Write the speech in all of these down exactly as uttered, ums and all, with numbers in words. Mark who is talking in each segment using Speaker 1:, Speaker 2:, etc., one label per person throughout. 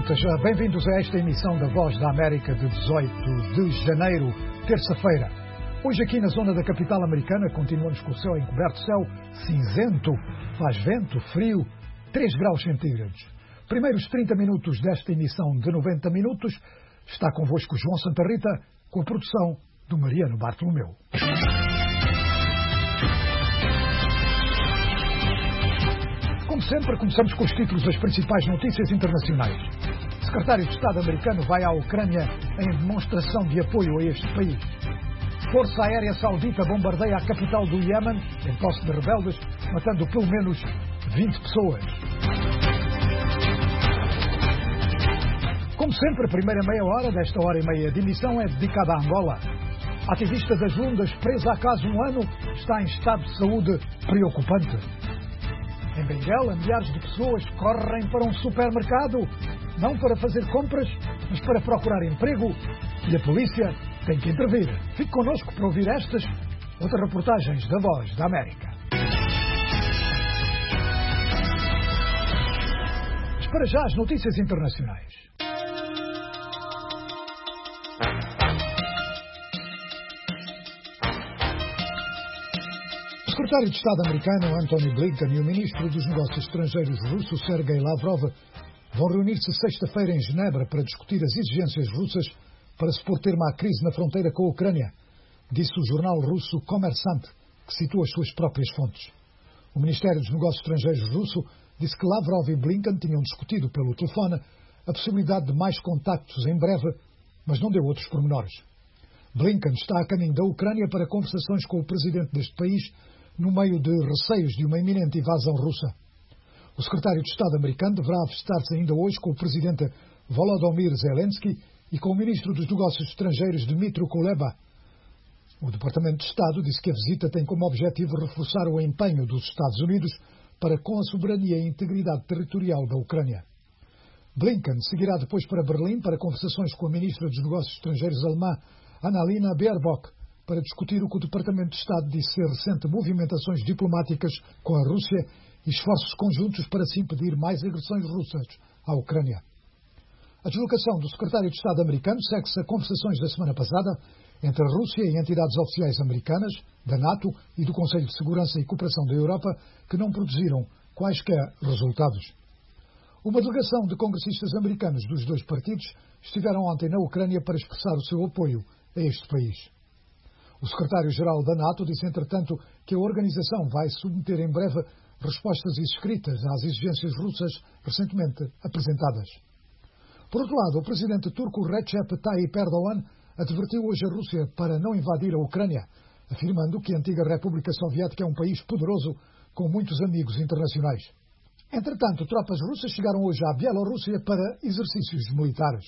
Speaker 1: Seja bem-vindos a esta emissão da Voz da América de dezoito de janeiro, terça-feira. Hoje aqui na zona da capital americana continuamos com o céu encoberto, céu cinzento, faz vento, frio, três graus centígrados. Primeiros trinta minutos desta emissão de noventa minutos, está convosco João Santa Rita, com a produção do Mariano Bartolomeu. Como sempre, começamos com os títulos das principais notícias internacionais. O secretário de Estado americano vai à Ucrânia em demonstração de apoio a este país. Força Aérea Saudita bombardeia a capital do Iêmen, em posse de rebeldes, matando pelo menos vinte pessoas. Como sempre, a primeira meia hora desta hora e meia de emissão é dedicada a Angola. A ativista das Lundas, presa há quase um ano, está em estado de saúde preocupante. Em Benguela, milhares de pessoas correm para um supermercado, não para fazer compras, mas para procurar emprego, e a polícia tem que intervir. Fique connosco para ouvir estas outras reportagens da Voz da América. Mas para já as notícias internacionais. O secretário de Estado americano Antony Blinken e o ministro dos Negócios Estrangeiros russo Sergei Lavrov vão reunir-se sexta-feira em Genebra para discutir as exigências russas para se pôr termo à crise na fronteira com a Ucrânia, disse o jornal russo Kommersant, que citou as suas próprias fontes. O Ministério dos Negócios Estrangeiros russo disse que Lavrov e Blinken tinham discutido pelo telefone a possibilidade de mais contactos em breve, mas não deu outros pormenores. Blinken está a caminho da Ucrânia para conversações com o presidente deste país, no meio de receios de uma iminente invasão russa. O secretário de Estado americano deverá avistar-se ainda hoje com o presidente Volodymyr Zelensky e com o ministro dos Negócios Estrangeiros Dmytro Kuleba. O Departamento de Estado disse que a visita tem como objetivo reforçar o empenho dos Estados Unidos para com a soberania e integridade territorial da Ucrânia. Blinken seguirá depois para Berlim para conversações com a ministra dos Negócios Estrangeiros alemã Annalena Baerbock, para discutir o que o Departamento de Estado disse ser recente movimentações diplomáticas com a Rússia e esforços conjuntos para se impedir mais agressões russas à Ucrânia. A deslocação do secretário de Estado americano segue-se a conversações da semana passada entre a Rússia e entidades oficiais americanas, da NATO e do Conselho de Segurança e Cooperação da Europa, que não produziram quaisquer resultados. Uma delegação de congressistas americanos dos dois partidos estiveram ontem na Ucrânia para expressar o seu apoio a este país. O secretário-geral da NATO disse, entretanto, que a organização vai submeter em breve respostas escritas às exigências russas recentemente apresentadas. Por outro lado, o presidente turco Recep Tayyip Erdogan advertiu hoje a Rússia para não invadir a Ucrânia, afirmando que a antiga República Soviética é um país poderoso com muitos amigos internacionais. Entretanto, tropas russas chegaram hoje à Bielorrússia para exercícios militares.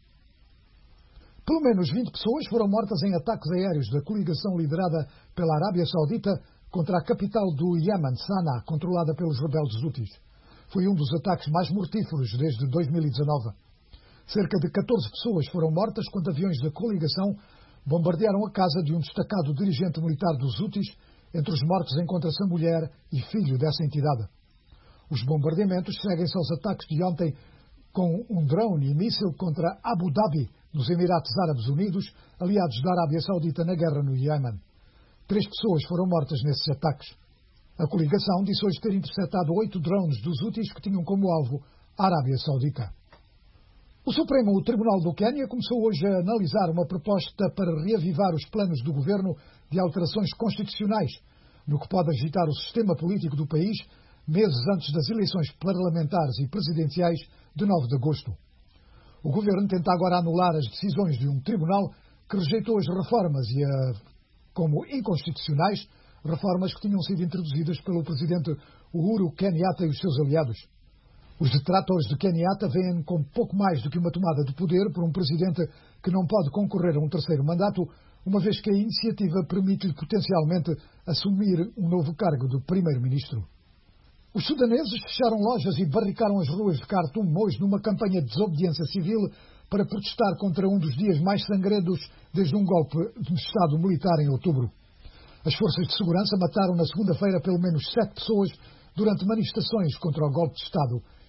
Speaker 1: Pelo menos vinte pessoas foram mortas em ataques aéreos da coligação liderada pela Arábia Saudita contra a capital do Iêmen, Sanaa, controlada pelos rebeldes Houthis. Foi um dos ataques mais mortíferos desde dois mil e dezanove. Cerca de catorze pessoas foram mortas quando aviões da coligação bombardearam a casa de um destacado dirigente militar dos Houthis. Entre os mortos encontra-se a mulher e filho dessa entidade. Os bombardeamentos seguem-se aos ataques de ontem com um drone e míssil contra Abu Dhabi, nos Emirados Árabes Unidos, aliados da Arábia Saudita na guerra no Iêmen. Três pessoas foram mortas nesses ataques. A coligação disse hoje ter interceptado oito drones dos Houthis que tinham como alvo a Arábia Saudita. O Supremo Tribunal do Quênia começou hoje a analisar uma proposta para reavivar os planos do governo de alterações constitucionais, no que pode agitar o sistema político do país, meses antes das eleições parlamentares e presidenciais de nove de agosto. O governo tenta agora anular as decisões de um tribunal que rejeitou as reformas e a, como inconstitucionais, reformas que tinham sido introduzidas pelo presidente Uhuru Kenyatta e os seus aliados. Os detratores de Kenyatta veem como pouco mais do que uma tomada de poder por um presidente que não pode concorrer a um terceiro mandato, uma vez que a iniciativa permite-lhe potencialmente assumir um novo cargo de primeiro-ministro. Os sudaneses fecharam lojas e barricaram as ruas de Khartoum hoje numa campanha de desobediência civil para protestar contra um dos dias mais sangrentos desde um golpe de Estado militar em outubro. As forças de segurança mataram na segunda-feira pelo menos sete pessoas durante manifestações contra o golpe de Estado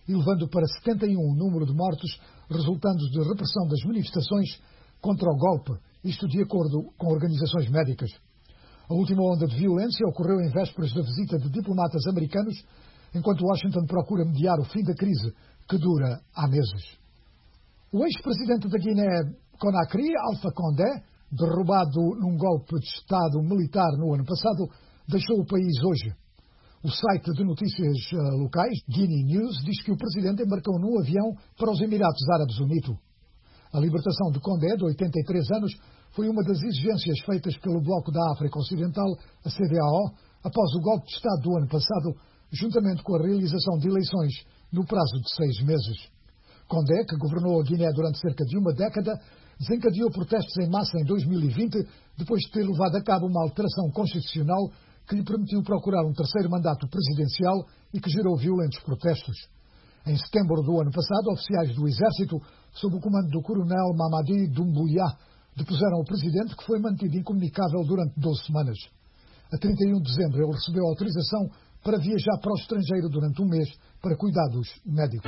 Speaker 1: elevando para setenta e um o número de mortos resultantes de repressão das manifestações contra o golpe, isto de acordo com organizações médicas. A última onda de violência ocorreu em vésperas da visita de diplomatas americanos, enquanto Washington procura mediar o fim da crise, que dura há meses. O ex-presidente da Guiné-Conakry, Alpha Condé, derrubado num golpe de Estado militar no ano passado, deixou o país hoje. O site de notícias uh, locais, Guinea News, diz que o presidente embarcou num avião para os Emirados Árabes Unidos. A libertação de Condé, de oitenta e três anos, foi uma das exigências feitas pelo Bloco da África Ocidental, a C D A O, após o golpe de Estado do ano passado, juntamente com a realização de eleições no prazo de seis meses. Condé, que governou a Guiné durante cerca de uma década, desencadeou protestos em massa em dois mil e vinte, depois de ter levado a cabo uma alteração constitucional que lhe permitiu procurar um terceiro mandato presidencial e que gerou violentos protestos. Em setembro do ano passado, oficiais do Exército, sob o comando do coronel Mamadi Doumbouya, depuseram o presidente, que foi mantido incomunicável durante doze semanas. A trinta e um de dezembro, ele recebeu autorização para viajar para o estrangeiro durante um mês para cuidados médicos.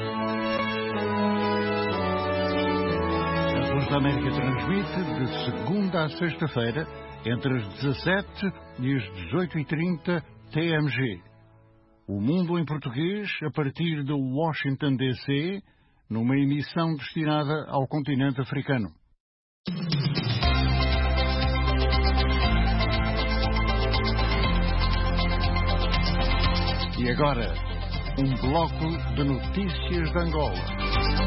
Speaker 2: A Voz da América transmite de segunda a sexta-feira, entre as dezassete e as dezoito e trinta T M G. O Mundo em Português, a partir de Washington, D C, numa emissão destinada ao continente africano. E agora, um bloco de notícias de Angola.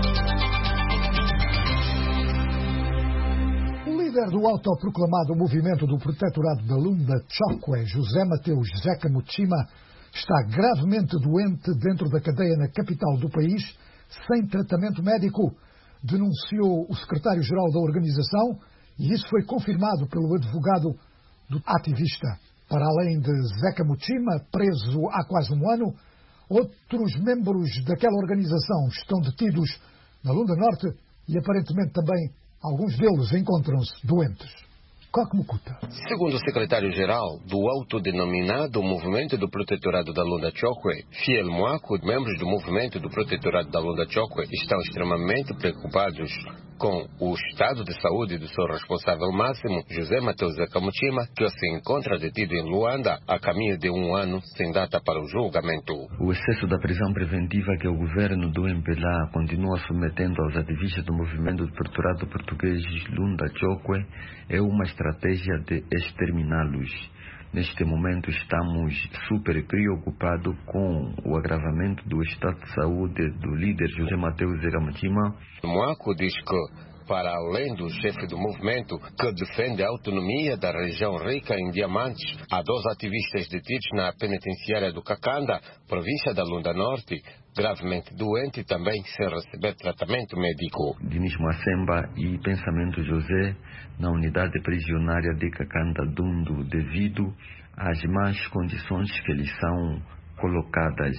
Speaker 1: O líder do autoproclamado Movimento do Protetorado da Lunda Chokwe, José Mateus Zeca Muchima, está gravemente doente dentro da cadeia na capital do país, sem tratamento médico, denunciou o secretário-geral da organização, e isso foi confirmado pelo advogado do ativista. Para além de Zeca Muchima, preso há quase um ano, outros membros daquela organização estão detidos na Lunda Norte e aparentemente também alguns deles encontram-se doentes. Mukuta.
Speaker 3: Segundo o secretário-geral do autodenominado Movimento do Protetorado da Lunda Chokwe, Fiel Moaco, membros do Movimento do Protetorado da Lunda Chokwe estão extremamente preocupados com o estado de saúde do seu responsável máximo, José Mateus Zeca Muchima, que se encontra detido em Luanda a caminho de um ano sem data para o julgamento.
Speaker 4: O excesso da prisão preventiva que o governo do M P L A continua submetendo aos ativistas do Movimento do Protetorado português Lunda Chokwe é uma estratégia de exterminá-los. Neste momento estamos super preocupados com o agravamento do estado de saúde do líder José Mateus Zeca Muchima.
Speaker 3: Moaco diz que, para além do chefe do movimento que defende a autonomia da região rica em diamantes, há dois ativistas detidos na penitenciária do Cacanda, província da Lunda Norte, gravemente doente e também sem receber tratamento médico.
Speaker 4: Dinis Macemba e Pensamento José, na unidade prisionária de Cacanda Dundo, devido às más condições que lhes são colocadas.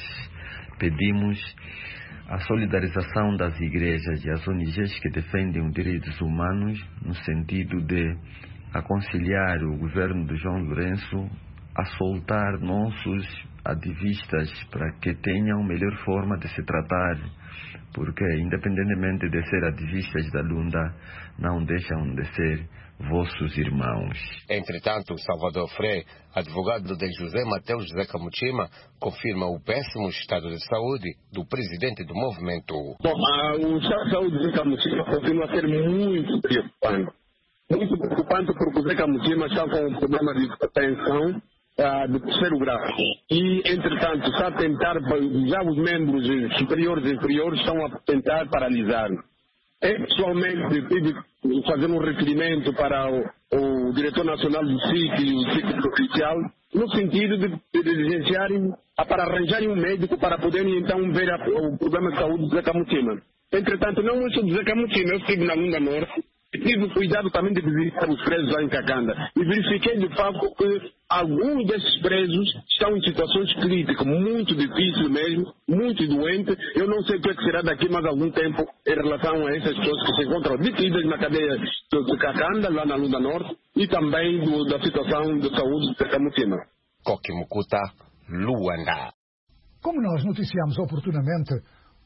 Speaker 4: Pedimos a solidarização das igrejas e as O N Gs que defendem os direitos humanos, no sentido de aconselhar o governo de João Lourenço a soltar nossos ativistas para que tenham melhor forma de se tratar, porque independentemente de ser ativistas da Lunda, não deixam de ser vossos irmãos.
Speaker 3: Entretanto, Salvador Frei, advogado de José Mateus Zeca Muchima, confirma o péssimo estado de saúde do presidente do movimento.
Speaker 5: Bom, o estado de saúde de Zeca Muchima continua a ser muito preocupante. Muito preocupante porque o Zeca Muchima está com um problema de hipertensão de terceiro grau. E, entretanto, está a tentar, já os membros superiores e inferiores estão a tentar paralisar. Eu, pessoalmente, tive de fazer um requerimento para o, o diretor nacional do S I C e o S I C provincial, no sentido de, de diligenciarem, para arranjarem um médico para poderem, então, ver a, o problema de saúde do Zeca Muchima. Entretanto, não sou do Zeca Muchima, eu estive na Lunda Norte. Tive cuidado também de visitar os presos lá em Cacanda e verifiquei de fato que alguns desses presos estão em situações críticas, muito difíceis mesmo, muito doentes. Eu não sei o que será daqui mais algum tempo em relação a essas pessoas que se encontram detidas na cadeia de Cacanda, lá na Lunda Norte, e também do, da situação de saúde de Zeca Muchima.
Speaker 3: Mukuta, Luanda.
Speaker 1: Como nós noticiamos oportunamente,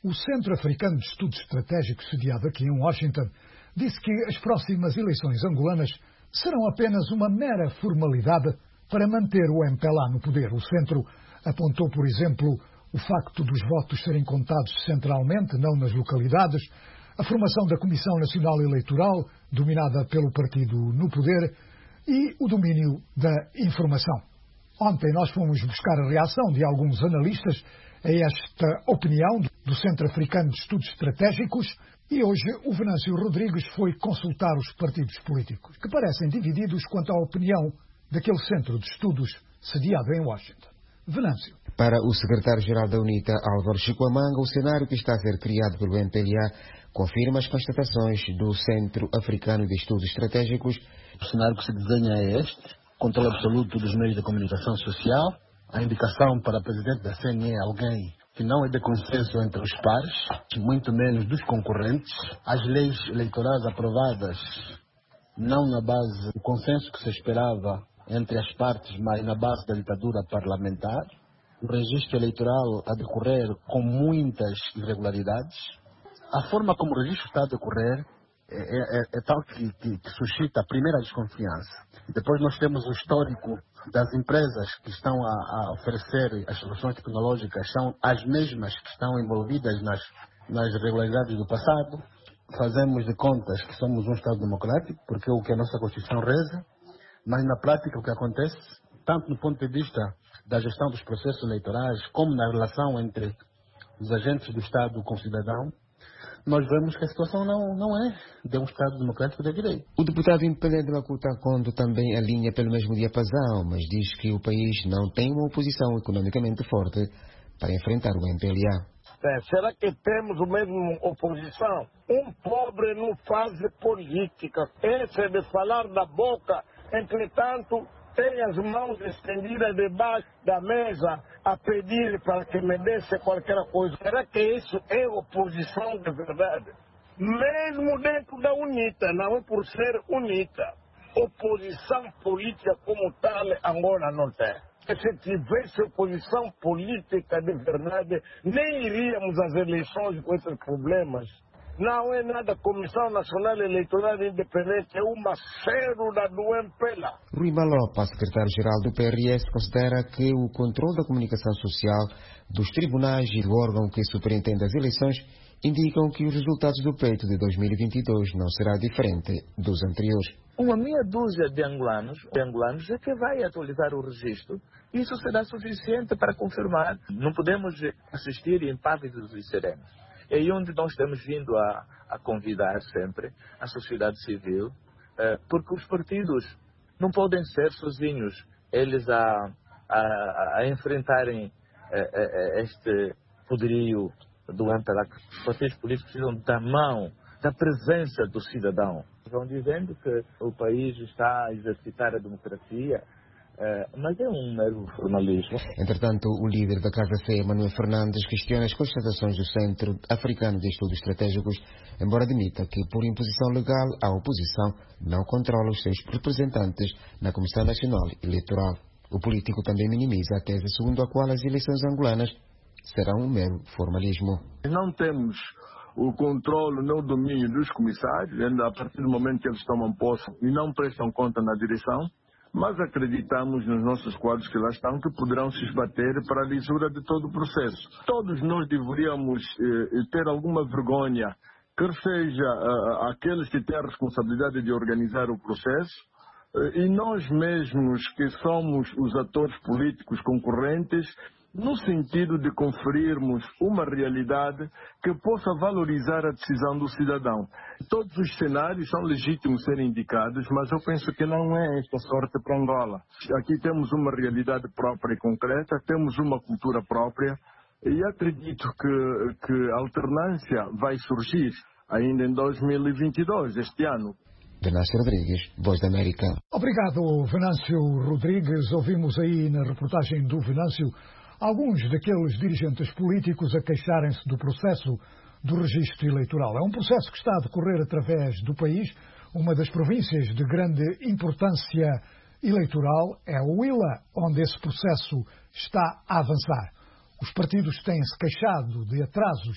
Speaker 1: O Centro Africano de Estudos Estratégicos, sediado aqui em Washington, disse que as próximas eleições angolanas serão apenas uma mera formalidade para manter o M P L A no poder. O centro apontou, por exemplo, o facto dos votos serem contados centralmente, não nas localidades, a formação da Comissão Nacional Eleitoral, dominada pelo partido no poder, e o domínio da informação. Ontem nós fomos buscar a reação de alguns analistas a esta opinião do Centro Africano de Estudos Estratégicos e hoje o Venâncio Rodrigues foi consultar os partidos políticos, que parecem divididos quanto à opinião daquele centro de estudos sediado em Washington. Venâncio.
Speaker 6: Para o secretário-geral da UNITA, Álvaro Chikwamanga, o cenário que está a ser criado pelo M P L A confirma as constatações do Centro Africano de Estudos Estratégicos.
Speaker 7: O cenário que se desenha é este: controle absoluto dos meios de comunicação social, a indicação para presidente da C N E alguém que não é de consenso entre os pares, muito menos dos concorrentes, as leis eleitorais aprovadas não na base do consenso que se esperava entre as partes, mas na base da ditadura parlamentar, o registro eleitoral a decorrer com muitas irregularidades. A forma como o registro está a decorrer é, é, é tal que, que, que suscita a primeira desconfiança. Depois nós temos o histórico das empresas que estão a, a oferecer as soluções tecnológicas, são as mesmas que estão envolvidas nas, nas irregularidades do passado. Fazemos de contas que somos um Estado democrático, porque é o que a nossa Constituição reza, mas na prática o que acontece, tanto do ponto de vista da gestão dos processos eleitorais, como na relação entre os agentes do Estado com o cidadão, nós vemos que a situação não, não é de um Estado democrático de direito.
Speaker 6: O deputado independente Makuta Kondo também alinha pelo mesmo diapasão, mas diz que o país não tem uma oposição economicamente forte para enfrentar o M P L A.
Speaker 8: É, será que temos a mesma oposição? Um pobre não faz política. Esse é de falar da boca, entretanto, tem as mãos estendidas debaixo da mesa a pedir para que me desse qualquer coisa. Será que isso é oposição de verdade? Mesmo dentro da UNITA, não é por ser UNITA. Oposição política como tal, Angola não tem. Se tivesse oposição política de verdade, nem iríamos às eleições com esses problemas. Não é nada. Comissão Nacional Eleitoral Independente é uma célula do M P L A.
Speaker 6: Rui Malopa, secretário-geral do P R S, considera que o controle da comunicação social, dos tribunais e do órgão que superintende as eleições indicam que os resultados do pleito de dois mil e vinte e dois não será diferente dos anteriores.
Speaker 9: Uma meia dúzia de angolanos, de angolanos é que vai atualizar o registro. Isso será suficiente para confirmar. Não podemos assistir impávidos e serenos. É aí onde nós temos vindo a, a convidar sempre a sociedade civil, eh, porque os partidos não podem ser sozinhos, eles a, a, a enfrentarem eh, eh, este poderio do M P L A. Os partidos políticos precisam da mão, da presença do cidadão. Estão dizendo que o país está a exercitar a democracia, Uh, mas é um mero formalismo.
Speaker 6: Entretanto, o líder da Casa C, Manuel Fernandes, questiona as constatações do Centro Africano de Estudos Estratégicos, embora admita que, por imposição legal, a oposição não controla os seus representantes na Comissão Nacional Eleitoral. O político também minimiza a tese segundo a qual as eleições angolanas serão um mero formalismo.
Speaker 10: Não temos o controle nem o domínio dos comissários, ainda a partir do momento que eles tomam posse e não prestam conta na direção, mas acreditamos nos nossos quadros que lá estão, que poderão se esbater para a lisura de todo o processo. Todos nós deveríamos eh, ter alguma vergonha, quer seja uh, aqueles que têm a responsabilidade de organizar o processo, uh, e nós mesmos que somos os atores políticos concorrentes, no sentido de conferirmos uma realidade que possa valorizar a decisão do cidadão. Todos os cenários são legítimos serem indicados, mas eu penso que não é esta sorte para Angola. Aqui temos uma realidade própria e concreta, temos uma cultura própria e acredito que, que a alternância vai surgir ainda em dois mil e vinte e dois, este ano.
Speaker 6: Venâncio Rodrigues, Voz da América.
Speaker 1: Obrigado, Venâncio Rodrigues. Ouvimos aí na reportagem do Venâncio alguns daqueles dirigentes políticos a queixarem-se do processo do registro eleitoral. É um processo que está a decorrer através do país. Uma das províncias de grande importância eleitoral é o Huila, onde esse processo está a avançar. Os partidos têm-se queixado de atrasos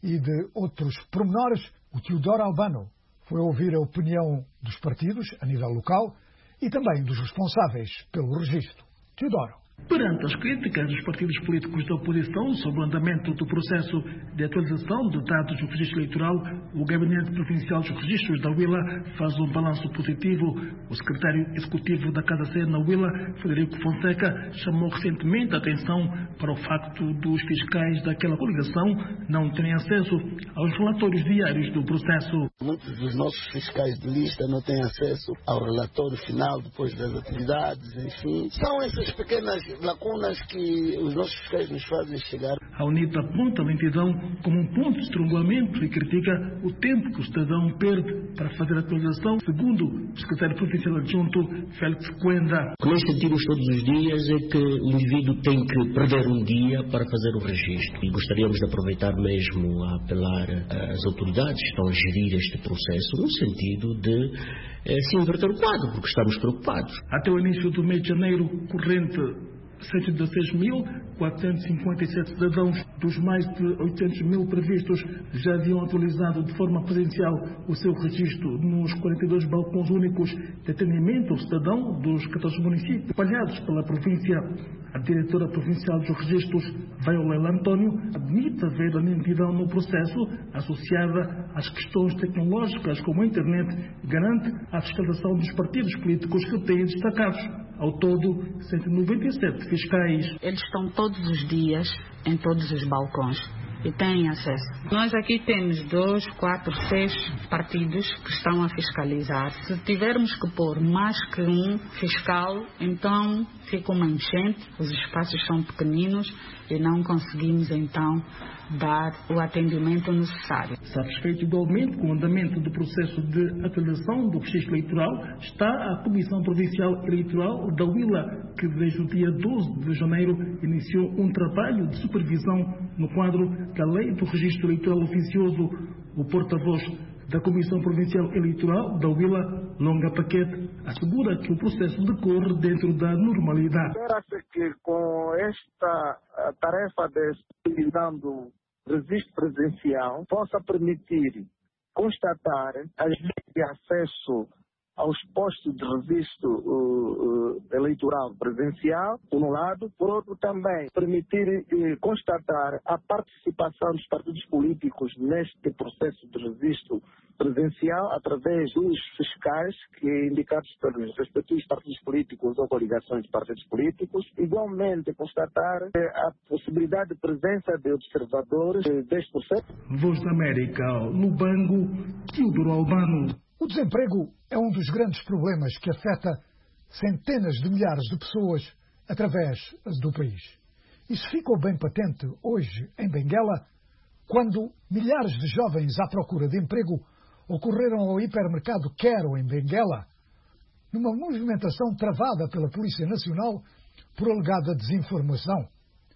Speaker 1: e de outros pormenores, o Teodoro Albano foi ouvir a opinião dos partidos a nível local e também dos responsáveis pelo registro. Teodoro.
Speaker 11: Perante as críticas dos partidos políticos da oposição sobre o andamento do processo de atualização de dados do registro eleitoral, o Gabinete Provincial dos Registros da Huila faz um balanço positivo. O secretário executivo da Casa C na Huila, Frederico Fonseca, chamou recentemente a atenção para o facto dos fiscais daquela coligação não terem acesso aos relatórios diários do processo.
Speaker 7: Muitos dos nossos fiscais de lista não têm acesso ao relatório final depois das atividades, enfim. São essas pequenas lacunas que os nossos fiscais nos fazem chegar.
Speaker 11: A UNITA aponta a lentidão como um ponto de estrangulamento e critica o tempo que o cidadão perde para fazer a atualização, segundo o secretário provincial adjunto Félix Coenda.
Speaker 12: O que nós sentimos todos os dias é que o indivíduo tem que perder um dia para fazer o registro. E gostaríamos de aproveitar mesmo a apelar às autoridades que estão a gerir este processo no sentido de eh, se inverter o quadro, porque estamos preocupados.
Speaker 11: Até o início do mês de janeiro corrente, cento e dezesseis mil quatrocentos e cinquenta e sete cidadãos dos mais de oitocentos mil previstos já haviam atualizado de forma presencial o seu registro nos quarenta e dois balcões únicos de atendimento ao cidadão dos catorze municípios espalhados pela província. A diretora provincial dos registros, Violela António, admite haver a lentidão no processo associada às questões tecnológicas como a internet e garante a fiscalização dos partidos políticos que têm destacados. Ao todo, cento e noventa e sete fiscais.
Speaker 13: Eles estão todos os dias em todos os balcões e têm acesso. Nós aqui temos dois, quatro, seis partidos que estão a fiscalizar. Se tivermos que pôr mais que um fiscal, então fica uma enchente, os espaços são pequeninos e não conseguimos então dar o atendimento necessário.
Speaker 11: Satisfeito igualmente com o andamento do processo de atualização do registro eleitoral está a Comissão Provincial Eleitoral da Huila, que desde o dia doze de janeiro iniciou um trabalho de supervisão no quadro da Lei do Registro Eleitoral Oficioso. O porta-voz da Comissão Provincial Eleitoral da Huila, Longa Paquete, assegura que o processo decorre dentro da normalidade.
Speaker 8: Espera-se que com esta tarefa de supervisão do registro presencial possa permitir constatar as leis de acesso aos postos de registro uh, uh, eleitoral presencial, por um lado, por outro também permitir uh, constatar a participação dos partidos políticos neste processo de registro presencial através dos fiscais que indicados pelos respectivos partidos políticos ou coligações de partidos políticos, igualmente constatar uh, a possibilidade de presença de observadores uh, deste processo.
Speaker 11: Voz da América, Lubango, Teodoro Albano.
Speaker 1: O desemprego é um dos grandes problemas que afeta centenas de milhares de pessoas através do país. Isso ficou bem patente hoje em Benguela, quando milhares de jovens à procura de emprego ocorreram ao hipermercado Quero, em Benguela, numa movimentação travada pela Polícia Nacional por alegada desinformação.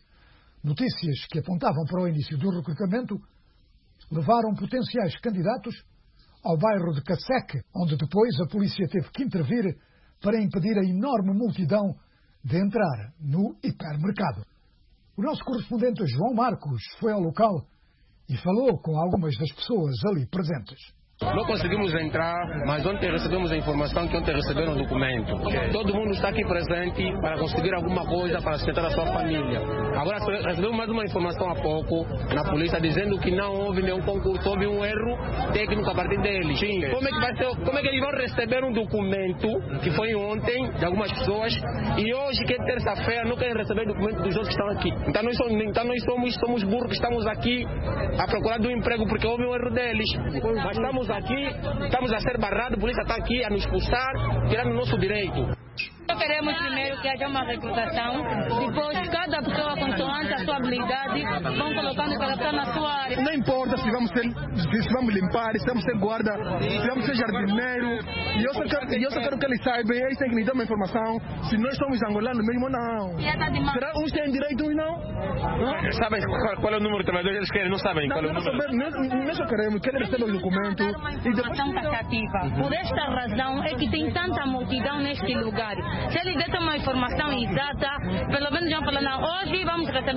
Speaker 1: Notícias que apontavam para o início do recrutamento levaram potenciais candidatos ao bairro de Caseque, onde depois a polícia teve que intervir para impedir a enorme multidão de entrar no hipermercado. O nosso correspondente João Marcos foi ao local e falou com algumas das pessoas ali presentes.
Speaker 14: Não conseguimos entrar, mas ontem recebemos a informação que ontem receberam um documento. Todo mundo está aqui presente para conseguir alguma coisa para sustentar a sua família. Agora recebemos mais uma informação há pouco na polícia dizendo que não houve nenhum concurso, houve um erro técnico a partir deles. Como é que vai ser, como é que eles vão receber um documento que foi ontem de algumas pessoas e hoje, que é terça-feira, não querem receber documento dos outros que estão aqui? Então nós somos, então nós somos, somos burros que estamos aqui a procurar de um emprego porque houve um erro deles. Mas estamos aqui, estamos a ser barrados, a polícia está aqui a nos expulsar, tirando o nosso direito.
Speaker 15: Queremos primeiro que haja uma recrutação, depois cada pessoa consoante a sua habilidade vão colocando cada pessoa na sua área.
Speaker 16: Não importa se vamos ser, se vamos limpar, se vamos ser guarda, se vamos ser jardineiro, e eu só quero, eu só quero que eles saibam, eles têm que me dar uma informação, se nós somos angolanos mesmo ou não. Será uns têm direito e não? não?
Speaker 14: Sabem qual, qual é o número de trabalhadores eles querem? Não sabem
Speaker 16: não,
Speaker 14: qual é o número?
Speaker 16: Nós, nós só queremos que eles recebam o documento.
Speaker 15: Informação taxativa. Por esta razão é que tem tanta multidão neste lugar. Se ele der uma informação exata, pelo menos já falando, hoje vamos receber o documento.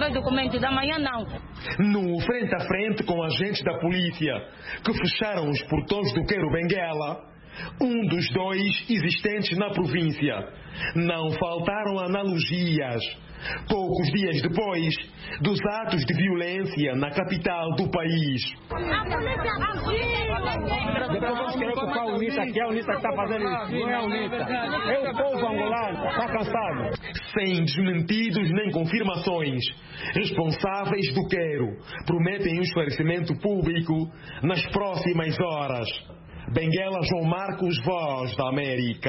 Speaker 15: frente, da manhã não.
Speaker 17: No frente a frente com agentes da polícia que fecharam os portões do Quero Benguela, um dos dois existentes na província. Não faltaram analogias. Poucos dias depois dos atos de violência na capital do país.
Speaker 15: A polícia agiu!
Speaker 18: Depois vamos querer culpar a UNITA, que é a UNITA que está fazendo isso. Não é a UNITA. É o povo angolano, está cansado.
Speaker 17: Sem desmentidos nem confirmações, responsáveis do Quero prometem um esclarecimento público nas próximas horas. Benguela João Marcos, Voz da América.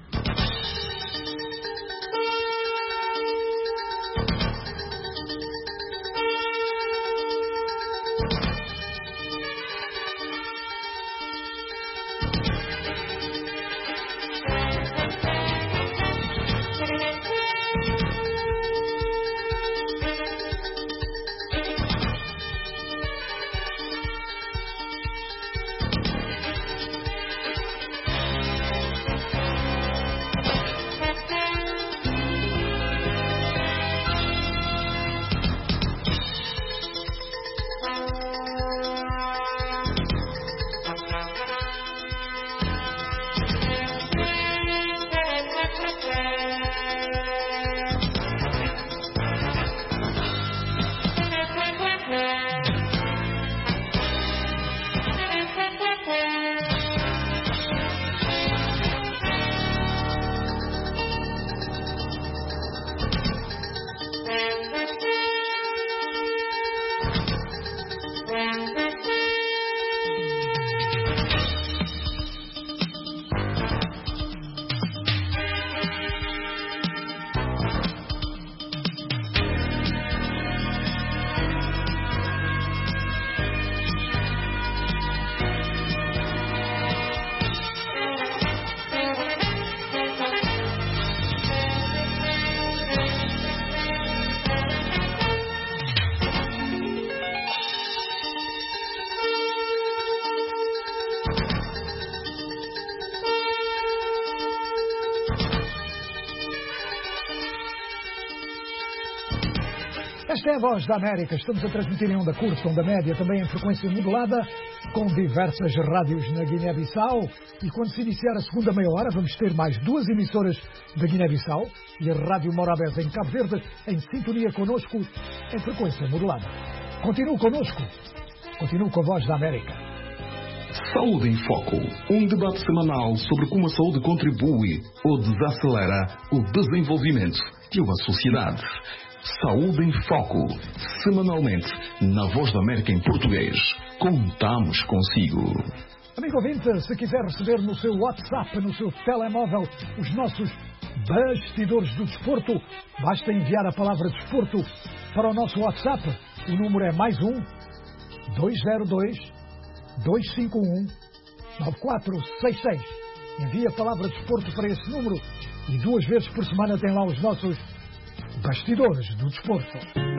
Speaker 1: Esta é a Voz da América. Estamos a transmitir em onda curta, onda média, também em frequência modulada, com diversas rádios na Guiné-Bissau. E quando se iniciar a segunda meia hora, vamos ter mais duas emissoras da Guiné-Bissau e a Rádio Morabeza em Cabo Verde, em sintonia connosco, em frequência modulada. Continue connosco. Continue com a Voz da América.
Speaker 19: Saúde em Foco, um debate semanal sobre como a saúde contribui ou desacelera o desenvolvimento de uma sociedade. Saúde em Foco, semanalmente, na Voz da América em português. Contamos consigo.
Speaker 1: Amigo ouvinte, se quiser receber no seu WhatsApp, no seu telemóvel, os nossos bastidores do desporto, basta enviar a palavra desporto para o nosso WhatsApp. O número é mais um, dois zero dois, dois cinco um, nove quatro seis seis. Envie a palavra desporto para esse número e duas vezes por semana tem lá os nossos bastidores do desporto.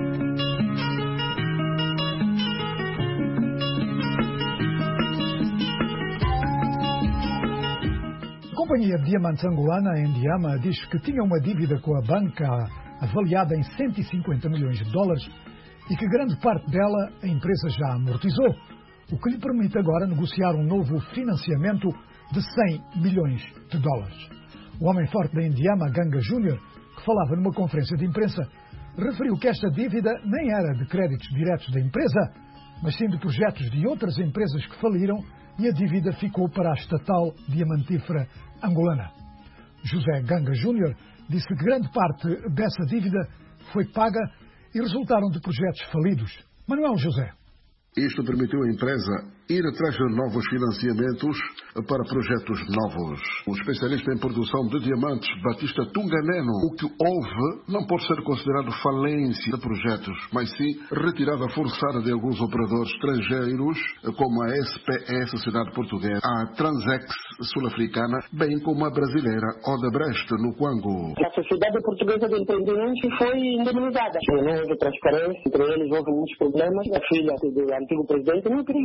Speaker 1: A companhia Diamantes Angolana, Endiama, diz que tinha uma dívida com a banca avaliada em cento e cinquenta milhões de dólares e que grande parte dela a empresa já amortizou, o que lhe permite agora negociar um novo financiamento de cem milhões de dólares. O homem forte da Endiama, Ganga Júnior, que falava numa conferência de imprensa, referiu que esta dívida nem era de créditos diretos da empresa, mas sim de projetos de outras empresas que faliram e a dívida ficou para a estatal diamantífera angolana. José Ganga Júnior disse que grande parte dessa dívida foi paga e resultaram de projetos falidos. Manuel José.
Speaker 20: Isto permitiu à empresa ir atrás de novos financiamentos para projetos novos. O especialista em produção de diamantes, Batista Tunganeno, o que houve não pode ser considerado falência de projetos, mas sim retirada forçada de alguns operadores estrangeiros, como a S P E, Sociedade Portuguesa, a Transex sul-africana, bem como a brasileira Odebrecht, no Congo.
Speaker 21: A Sociedade Portuguesa de Empreendimento foi indemnizada. Não houve transparência, entre eles houve muitos problemas. A filha do antigo presidente não queria, ele queria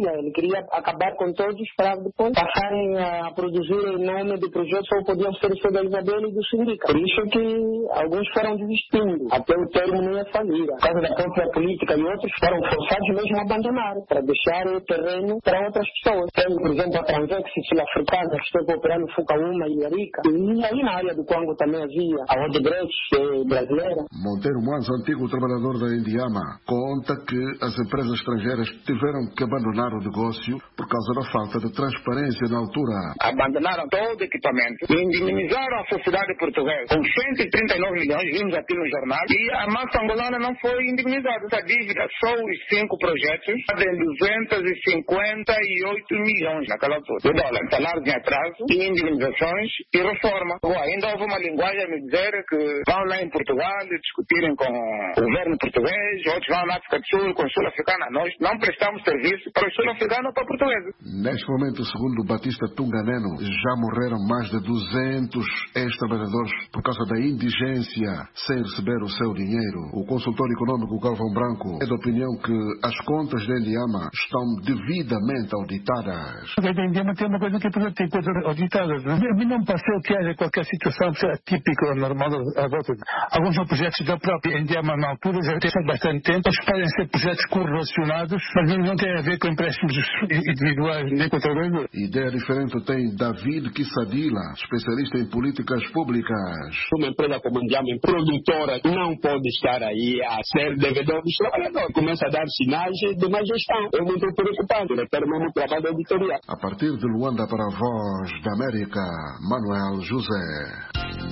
Speaker 21: queria acabar com todos para depois passarem a produzir em nome do projeto só podiam ser o da Isabel e do sindicato. Por isso que alguns foram desistindo, até o termo ia falir. Por causa da própria política e outros foram forçados mesmo a abandonar, para deixar o terreno para outras pessoas. Tem, por exemplo, a Transex sul-africana que esteve operando Fucaúma e Arica. E aí na área do Congo também havia a Odebrecht brasileira.
Speaker 20: Monteiro Mwanza, antigo trabalhador da Indiama, conta que as empresas estrangeiras tiveram que abandonar o negócio por causa da falta de transparência na altura.
Speaker 2: Abandonaram todo o equipamento e indemnizaram a sociedade portuguesa com cento e trinta e nove milhões, vimos aqui no jornal, e a massa angolana não foi indemnizada. Essa dívida, só os cinco projetos, de duzentos e cinquenta e oito milhões naquela altura. De dólares, salários em atraso, e indemnizações e reforma. Bom, ainda houve uma linguagem a me dizer que vão lá em Portugal discutirem com o governo português, outros vão na África do Sul, com o sul-africano. Nós não prestamos serviço para o sul-africano ou para o português.
Speaker 20: Neste momento, segundo Batista Tunganeno, já morreram mais de duzentos ex-trabalhadores por causa da indigência sem receber o seu dinheiro. O consultor econômico Galvão Branco é da opinião que as contas da Indiama estão devidamente auditadas.
Speaker 22: A Indiama tem uma coisa que tem coisas auditadas. Né? A mim não me pareceu que haja qualquer situação típica ou normal à volta. Alguns são projetos da própria Indiama na altura, já tem bastante tempo. Eles podem ser projetos correlacionados, mas não tem a ver com empréstimos individuais nem com trabalhadores.
Speaker 20: Ideia diferente tem David Kissadila, especialista em políticas públicas.
Speaker 23: Uma empresa como a Indiama, produtora, não pode estar aí a ser devedor dos trabalhadores. Começa a dar sinais de má gestão. Eu muito preocupado, eu quero mesmo trabalho editorial.
Speaker 20: A partir de Luanda para a Voz da América, Manuel José.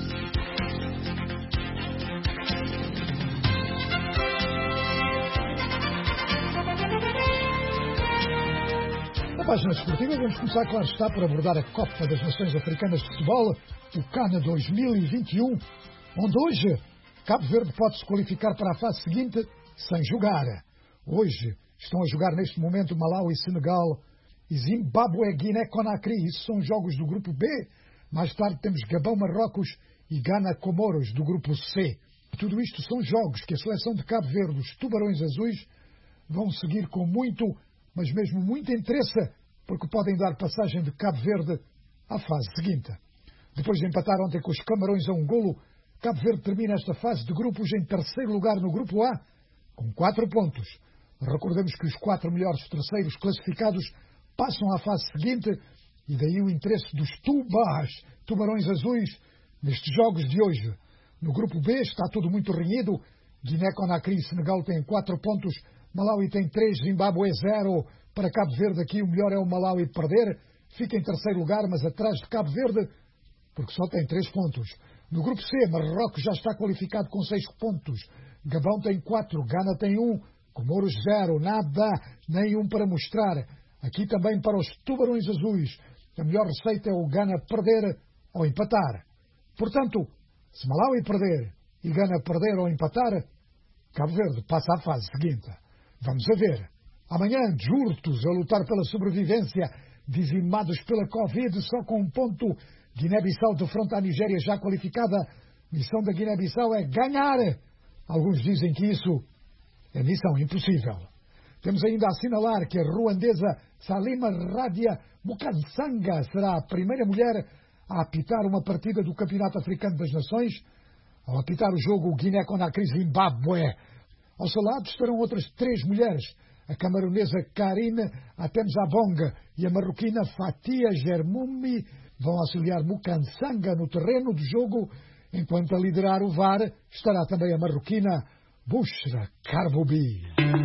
Speaker 1: Na página esportiva vamos começar, claro está, por abordar a Copa das Nações Africanas de Futebol, o CAN dois mil e vinte e um, onde hoje Cabo Verde pode se qualificar para a fase seguinte sem jogar. Hoje estão a jogar neste momento Malawi, Senegal e Zimbábue, Guiné-Conakry. Isso são jogos do grupo B. Mais tarde temos Gabão, Marrocos e Gana, Comoros, do grupo C. Tudo isto são jogos que a seleção de Cabo Verde, os Tubarões Azuis, vão seguir com muito, mas mesmo muito interesse, porque podem dar passagem de Cabo Verde à fase seguinte. Depois de empatar ontem com os Camarões a um golo, Cabo Verde termina esta fase de grupos em terceiro lugar no grupo A, com quatro pontos. Recordemos que os quatro melhores terceiros classificados passam à fase seguinte, e daí o interesse dos Tubas, Tubarões Azuis, nestes jogos de hoje. No grupo B está tudo muito renhido. Guiné-Conakry e Senegal têm quatro pontos, Malawi tem três, Zimbábue zero. Para Cabo Verde aqui o melhor é o Malawi perder, fica em terceiro lugar, mas atrás de Cabo Verde, porque só tem três pontos. No grupo C, Marrocos já está qualificado com seis pontos, Gabão tem quatro, Gana tem um, Comoros zero, nada, nenhum para mostrar. Aqui também para os Tubarões Azuis, a melhor receita é o Gana perder ou empatar. Portanto, se Malawi perder e Gana perder ou empatar, Cabo Verde passa à fase seguinte. Vamos a ver. Amanhã, Jurtos a lutar pela sobrevivência, dizimados pela Covid, só com um ponto. Guiné-Bissau defronta a Nigéria já qualificada. Missão da Guiné-Bissau é ganhar. Alguns dizem que isso é missão impossível. Temos ainda a assinalar que a ruandesa Salima Radia Mukansanga será a primeira mulher a apitar uma partida do Campeonato Africano das Nações. Ao apitar o jogo Guiné-Conakry-Zimbábue, ao seu lado estarão outras três mulheres, a camaronesa Karine Atemzabonga e a marroquina Fatia Germoumi, vão auxiliar Mukansanga no terreno do jogo, enquanto a liderar o V A R estará também a marroquina Bushra Karboubi.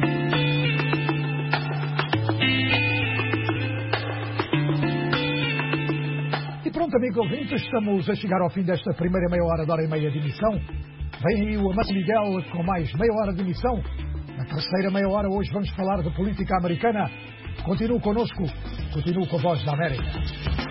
Speaker 1: E pronto, amigo ouvinte, estamos a chegar ao fim desta primeira meia hora, de hora e meia de emissão. Vem aí o Amado Miguel com mais meia hora de emissão. Na terceira meia hora hoje vamos falar de política americana. Continue connosco, continue com a Voz da América.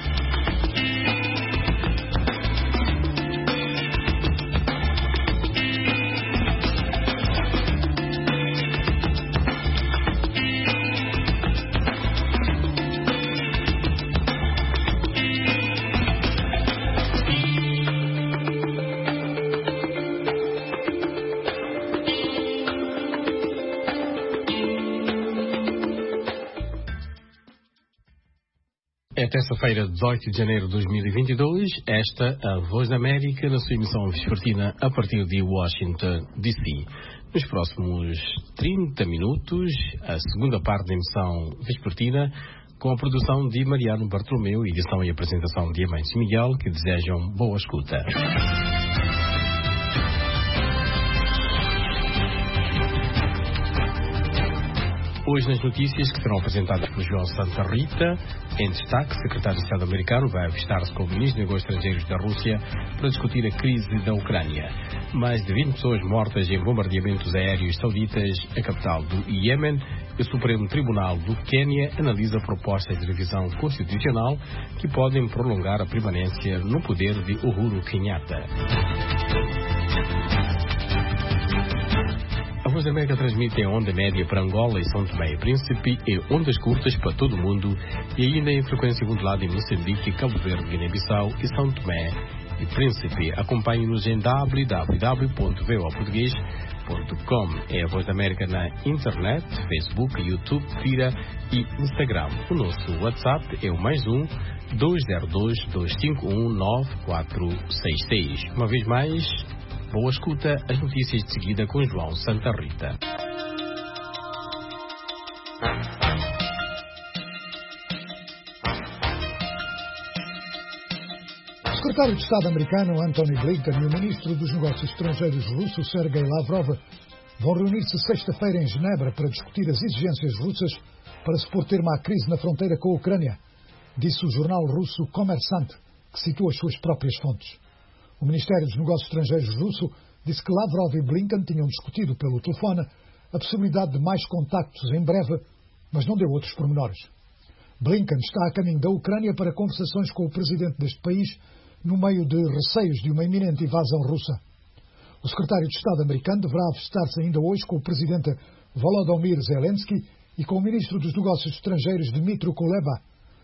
Speaker 3: É terça-feira, dezoito de janeiro de dois mil e vinte e dois. Esta a Voz da América, na sua emissão vespertina a partir de Washington, D C. Nos próximos trinta minutos, a segunda parte da emissão vespertina, com a produção de Mariano Bartolomeu, edição e apresentação de Amâncio Miguel, que desejam boa escuta. Hoje nas notícias, que serão apresentadas por João Santa Rita, em destaque, o secretário de Estado americano vai avistar-se com o ministro de Negócios Estrangeiros da Rússia para discutir a crise da Ucrânia. Mais de vinte pessoas mortas em bombardeamentos aéreos sauditas, a capital do Iêmen. O Supremo Tribunal do Quênia analisa propostas de revisão constitucional que podem prolongar a permanência no poder de Uhuru Kenyatta. A Voz da América transmite em onda média para Angola e São Tomé e Príncipe, e ondas curtas para todo o mundo, e ainda em frequência modulada em Moçambique, Cabo Verde, Guiné-Bissau e São Tomé e Príncipe. Acompanhe-nos em w w w ponto v o português ponto com. É a Voz da América na internet, Facebook, YouTube, Twitter e Instagram. O nosso WhatsApp é o mais um dois zero dois, dois cinco um, nove quatro seis seis. Uma vez mais, boa escuta, as notícias de seguida com João Santa Rita.
Speaker 1: O secretário de Estado americano Antony Blinken e o ministro dos Negócios Estrangeiros russo Sergei Lavrov vão reunir-se sexta-feira em Genebra para discutir as exigências russas para se pôr termo à crise na fronteira com a Ucrânia, disse o jornal russo Kommersant, que citou as suas próprias fontes. O Ministério dos Negócios Estrangeiros russo disse que Lavrov e Blinken tinham discutido pelo telefone a possibilidade de mais contactos em breve, mas não deu outros pormenores. Blinken está a caminho da Ucrânia para conversações com o presidente deste país no meio de receios de uma iminente invasão russa. O secretário de Estado americano deverá avistar-se ainda hoje com o presidente Volodymyr Zelensky e com o ministro dos Negócios Estrangeiros Dmytro Kuleba.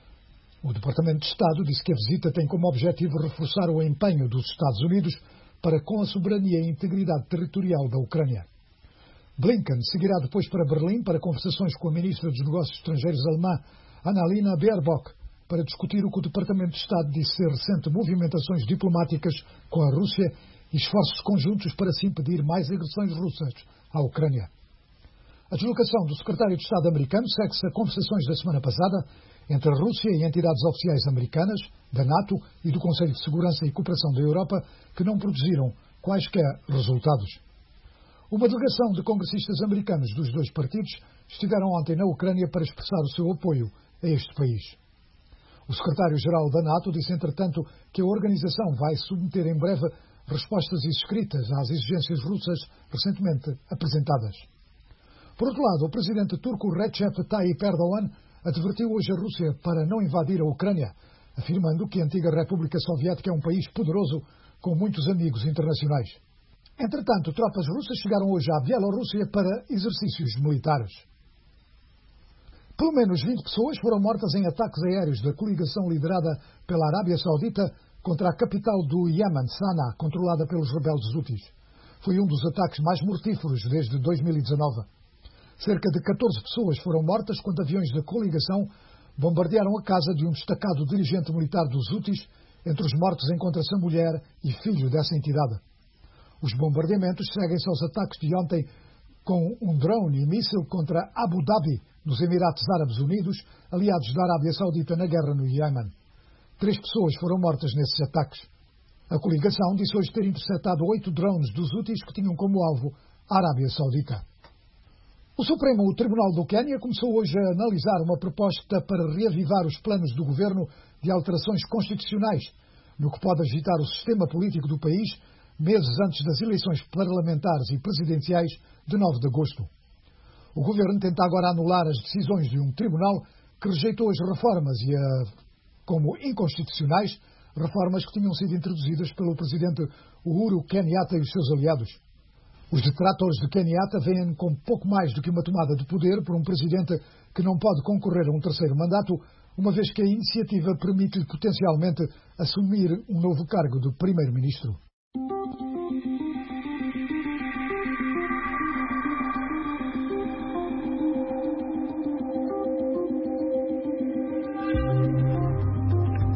Speaker 1: O Departamento de Estado disse que a visita tem como objetivo reforçar o empenho dos Estados Unidos para com a soberania e integridade territorial da Ucrânia. Blinken seguirá depois para Berlim para conversações com a ministra dos Negócios Estrangeiros alemã Annalena Baerbock para discutir o que o Departamento de Estado disse ser recente movimentações diplomáticas com a Rússia e esforços conjuntos para se impedir mais agressões russas à Ucrânia. A deslocação do secretário de Estado americano segue-se a conversações da semana passada entre a Rússia e entidades oficiais americanas, da NATO e do Conselho de Segurança e Cooperação da Europa, que não produziram quaisquer resultados. Uma delegação de congressistas americanos dos dois partidos estiveram ontem na Ucrânia para expressar o seu apoio a este país. O secretário-geral da NATO disse, entretanto, que a organização vai submeter em breve respostas escritas às exigências russas recentemente apresentadas. Por outro lado, o presidente turco Recep Tayyip Erdogan advertiu hoje a Rússia para não invadir a Ucrânia, afirmando que a antiga República Soviética é um país poderoso com muitos amigos internacionais. Entretanto, tropas russas chegaram hoje à Bielorrússia para exercícios militares. Pelo menos vinte pessoas foram mortas em ataques aéreos da coligação liderada pela Arábia Saudita contra a capital do Iêmen, Sanaa, controlada pelos rebeldes Houthis. Foi um dos ataques mais mortíferos desde dois mil e dezanove. Cerca de catorze pessoas foram mortas quando aviões da coligação bombardearam a casa de um destacado dirigente militar dos Houthis. Entre os mortos encontra-se a mulher e filho dessa entidade. Os bombardeamentos seguem-se aos ataques de ontem com um drone e míssil contra Abu Dhabi, nos Emirados Árabes Unidos, aliados da Arábia Saudita na guerra no Iêmen. Três pessoas foram mortas nesses ataques. A coligação disse hoje ter interceptado oito drones dos Houthis que tinham como alvo a Arábia Saudita. O Supremo Tribunal do Quênia começou hoje a analisar uma proposta para reavivar os planos do governo de alterações constitucionais, no que pode agitar o sistema político do país, meses antes das eleições parlamentares e presidenciais de nove de agosto. O governo tenta agora anular as decisões de um tribunal que rejeitou as reformas e a, como inconstitucionais, reformas que tinham sido introduzidas pelo presidente Uhuru Kenyatta e os seus aliados. Os detratores de Kenyatta veem como pouco mais do que uma tomada de poder por um presidente que não pode concorrer a um terceiro mandato, uma vez que a iniciativa permite-lhe potencialmente assumir um novo cargo de primeiro-ministro.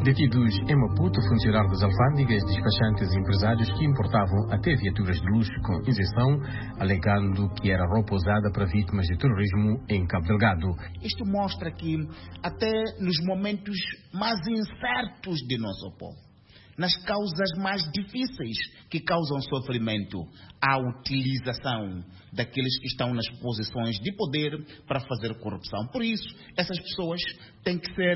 Speaker 3: Detidos em Maputo, funcionários das alfândegas, despachantes e empresários que importavam até viaturas de luxo com isenção, alegando que era roupa usada para vítimas de terrorismo em Cabo Delgado.
Speaker 4: Isto mostra que até nos momentos mais incertos de nosso povo, nas causas mais difíceis que causam sofrimento, a utilização daqueles que estão nas posições de poder para fazer corrupção. Por isso, essas pessoas têm que ser,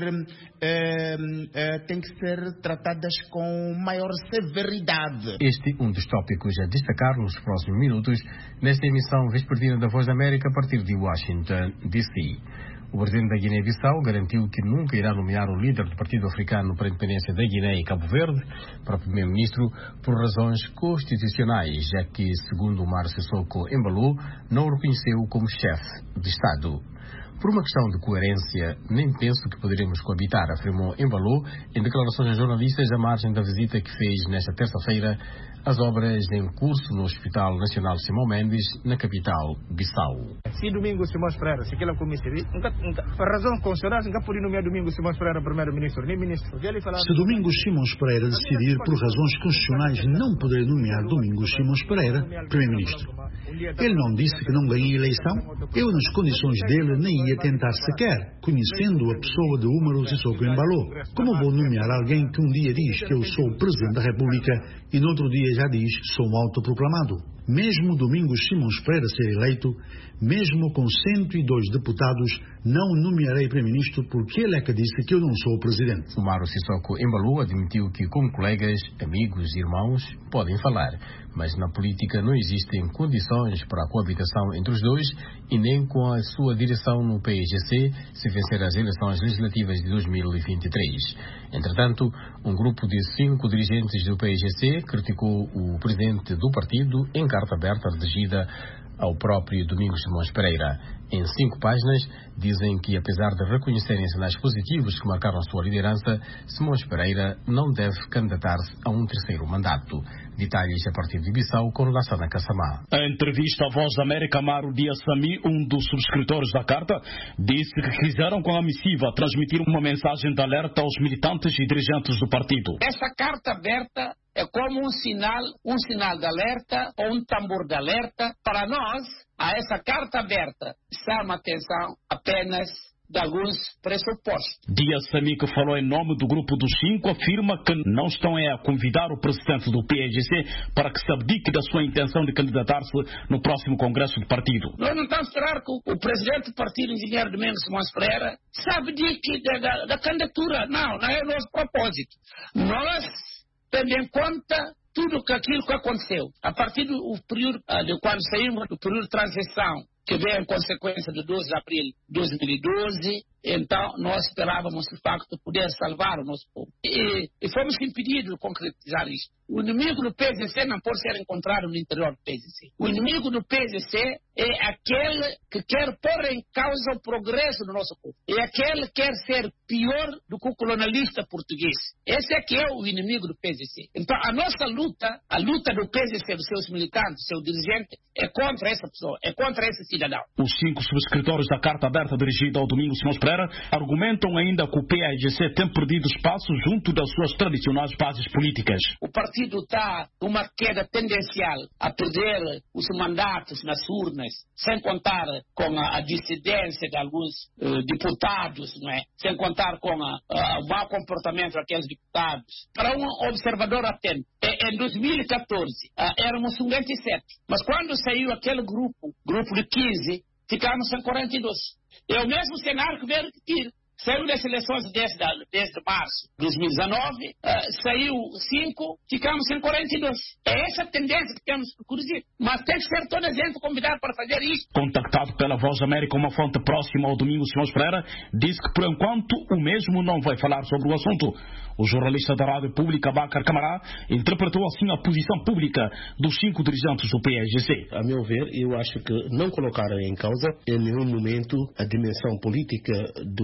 Speaker 4: eh, eh, têm que ser tratadas com maior severidade.
Speaker 3: Este é um dos tópicos a destacar nos próximos minutos, nesta emissão vespertina da Voz da América a partir de Washington, D C O presidente da Guiné-Bissau garantiu que nunca irá nomear o líder do Partido Africano para a Independência da Guiné e Cabo Verde para primeiro-ministro por razões constitucionais, já que, segundo o Mário Sissoko Embalo, não o reconheceu como chefe de Estado. Por uma questão de coerência, nem penso que poderemos coabitar, afirmou Embalo em declarações a jornalistas à margem da visita que fez nesta terça-feira às obras em curso no Hospital Nacional Simão Mendes, na capital Bissau.
Speaker 18: Se Domingos Simões Pereira, se aquela comissão, por razão constitucional, nunca podia nomear Domingos Simões Pereira primeiro-ministro, nem ministro.
Speaker 5: Se Domingos Simões Pereira decidir por razões constitucionais não poder nomear Domingos Simões Pereira primeiro-ministro. Ele não disse que não ganhou eleição. Eu, nas condições dele, nem ia tentar sequer, conhecendo a pessoa de Úmaro Sissoko Embalo. Como vou nomear alguém que um dia diz que eu sou o Presidente da República e no outro dia já diz sou um autoproclamado? Mesmo Domingos Simões Pereira ser eleito, mesmo com cento e dois deputados, não nomearei primeiro-ministro porque ele é que disse que eu não sou o presidente.
Speaker 3: O Mário Sissoko Embalo admitiu que, como colegas, amigos e irmãos, podem falar, mas na política não existem condições para a coabitação entre os dois e nem com a sua direção no P I G C se vencer as eleições legislativas de dois mil e vinte e três. Entretanto, um grupo de cinco dirigentes do P I G C criticou o presidente do partido em carta aberta dirigida ao próprio Domingos Simões Pereira. Em cinco páginas, dizem que, apesar de reconhecerem sinais positivos que marcaram sua liderança, Simões Pereira não deve candidatar-se a um terceiro mandato. Detalhes a partir de Bissau com Lassana Kassamá.
Speaker 9: Em entrevista à Voz da América, Amaro Dias Sami, um dos subscritores da carta, disse que quiseram com a missiva transmitir uma mensagem de alerta aos militantes e dirigentes do partido.
Speaker 24: Essa carta aberta é como um sinal, um sinal de alerta ou um tambor de alerta. Para nós, a essa carta aberta chama atenção apenas de alguns pressupostos.
Speaker 9: Dias Sami, que falou em nome do grupo dos cinco, afirma que não estão a convidar o presidente do P I G C para que se abdique da sua intenção de candidatar-se no próximo congresso do partido.
Speaker 24: Nós não estamos a esperar que o presidente do partido, engenheiro Domingos Simões Pereira, se abdique da, da, da candidatura. Não, não é o nosso propósito. Nós, tendo em conta tudo aquilo que aconteceu, a partir do período, de quando saímos do período de transição, que veio em consequência do doze de abril de dois mil e doze, então nós esperávamos, de facto, poder salvar o nosso povo. E, e fomos impedidos de concretizar isso. O inimigo do P Z C não pode ser encontrado no interior do P Z C. O inimigo do P Z C é aquele que quer pôr em causa o progresso do nosso povo. É aquele que quer ser pior do que o colonialista português. Esse é que é o inimigo do P Z C. Então, a nossa luta, a luta do P Z C, dos seus militantes, do seu dirigente, é contra essa pessoa, é contra esse cidadão.
Speaker 9: Os cinco subscritores da carta aberta dirigida ao Domingos Simões Pereira argumentam ainda que o P I G C tem perdido espaço junto das suas tradicionais bases políticas.
Speaker 24: O partido está numa queda tendencial a perder os mandatos nas urnas, sem contar com a, a dissidência de alguns uh, deputados, não é? Sem contar com a, a, o mau comportamento daqueles deputados. Para um observador atento, em dois mil e catorze uh, éramos cinquenta e sete, mas quando saiu aquele grupo, grupo de quinze, ficamos em quarenta e dois. É o mesmo cenário que veio repetir. Saiu das eleições desde, desde março de dois mil e dezenove, uh, saiu cinco, ficamos em quarenta e dois. É essa a tendência que temos que corrigir. Mas tem que ser toda a gente convidada para fazer isso.
Speaker 9: Contactado pela Voz da América, uma fonte próxima ao Domingos Simões Pereira, disse que por enquanto o mesmo não vai falar sobre o assunto. O jornalista da Rádio Pública, Bacar Camará, interpretou assim a posição pública dos cinco dirigentes do P I G C.
Speaker 25: A meu ver, eu acho que não colocaram em causa em nenhum momento a dimensão política do seu líder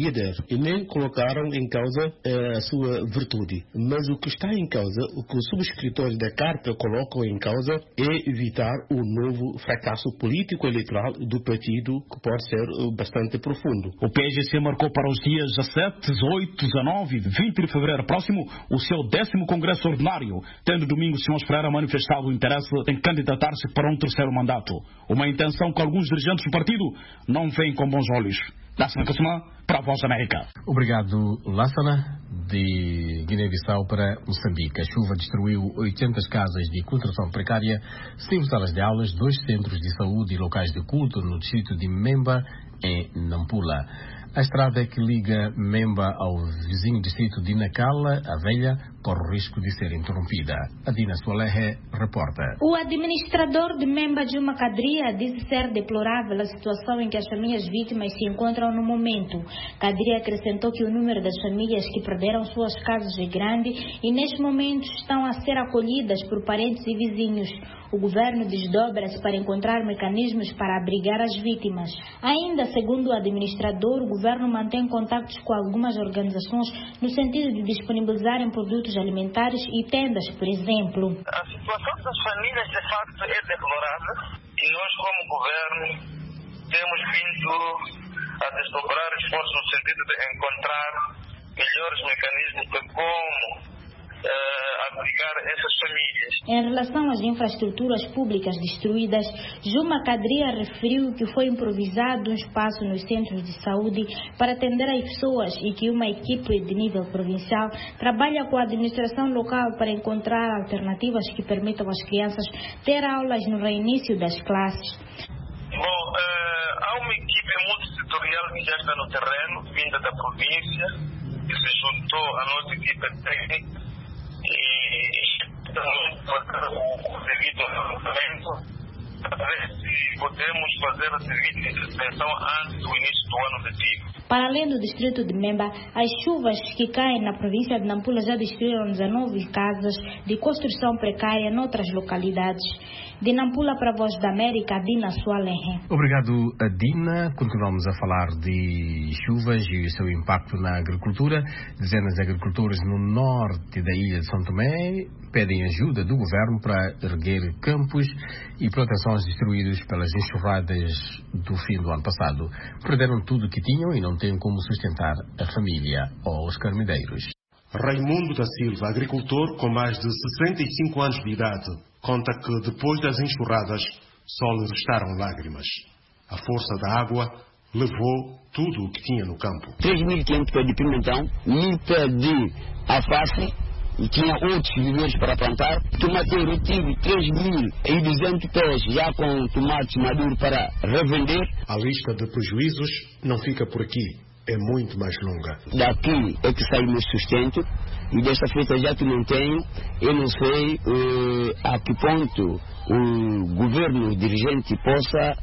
Speaker 6: líder e nem colocaram em causa eh, a sua virtude. Mas o que está em causa, o que os subscritores da carta colocam em causa é evitar o novo fracasso político eleitoral do partido, que pode ser uh, bastante profundo.
Speaker 9: O P G C marcou para os dias dezassete, dezoito, dezenove e vinte de fevereiro próximo o seu décimo Congresso Ordinário, tendo Domingos Simões Pereira manifestado o interesse em candidatar-se para um terceiro mandato. Uma intenção que alguns dirigentes do partido não veem com bons olhos. Lassana Kassuma, para a Voz da América.
Speaker 3: Obrigado, Lassana. De Guiné-Bissau para Moçambique. A chuva destruiu oitocentas casas de construção precária, cinco salas de aulas, dois centros de saúde e locais de culto no distrito de Memba, em Nampula. A estrada que liga Memba ao vizinho distrito de Nacala, a Velha, corre o risco de ser interrompida. Adina Soalehe reporta.
Speaker 7: O administrador de Memba, Juma Kadria, disse ser deplorável a situação em que as famílias vítimas se encontram no momento. Kadria acrescentou que o número das famílias que perderam suas casas é grande e neste momento estão a ser acolhidas por parentes e vizinhos. O governo desdobra-se para encontrar mecanismos para abrigar as vítimas. Ainda, segundo o administrador, o governo mantém contactos com algumas organizações no sentido de disponibilizarem produtos alimentares e tendas, por exemplo.
Speaker 2: A situação das famílias, de facto, é deplorável e nós, como governo, temos vindo a desdobrar esforços no sentido de encontrar melhores mecanismos de como Uh, abrigar essas famílias.
Speaker 7: Em relação às infraestruturas públicas destruídas, Juma Kadria referiu que foi improvisado um espaço nos centros de saúde para atender as pessoas e que uma equipe de nível provincial trabalha com a administração local para encontrar alternativas que permitam às crianças ter aulas no reinício das classes.
Speaker 2: Bom, uh, há uma equipe multissetorial que já está no terreno, vinda da província, que se juntou à nossa equipe técnica e estamos fazendo o devido levantamento para ver se podemos fazer a devida intervenção antes do início do ano letivo.
Speaker 7: Para além do distrito de Memba, as chuvas que caem na província de Nampula já destruíram dezenove casas de construção precária noutras localidades. De Nampula para a Voz da América, Adina Soalehe.
Speaker 3: Obrigado, Adina. Continuamos a falar de chuvas e o seu impacto na agricultura. Dezenas de agricultores no norte da ilha de São Tomé pedem ajuda do governo para erguer campos e plantações destruídos pelas enxurradas do fim do ano passado. Perderam tudo o que tinham e não têm como sustentar a família ou os carneiros.
Speaker 10: Raimundo da Silva, agricultor com mais de sessenta e cinco anos de idade, conta que depois das enxurradas só lhe restaram lágrimas. A força da água levou tudo o que tinha no campo.
Speaker 23: três mil e quinhentos pés de pimentão, mil pés de alface, e tinha outros viveiros para plantar. Tomateiro, eu tive três mil e duzentos pés já com tomates maduros para revender.
Speaker 10: A lista de prejuízos não fica por aqui. É muito mais longa.
Speaker 23: Daqui é que sai o meu sustento e desta feita já que não tenho, eu não sei uh, a que ponto o governo o dirigente possa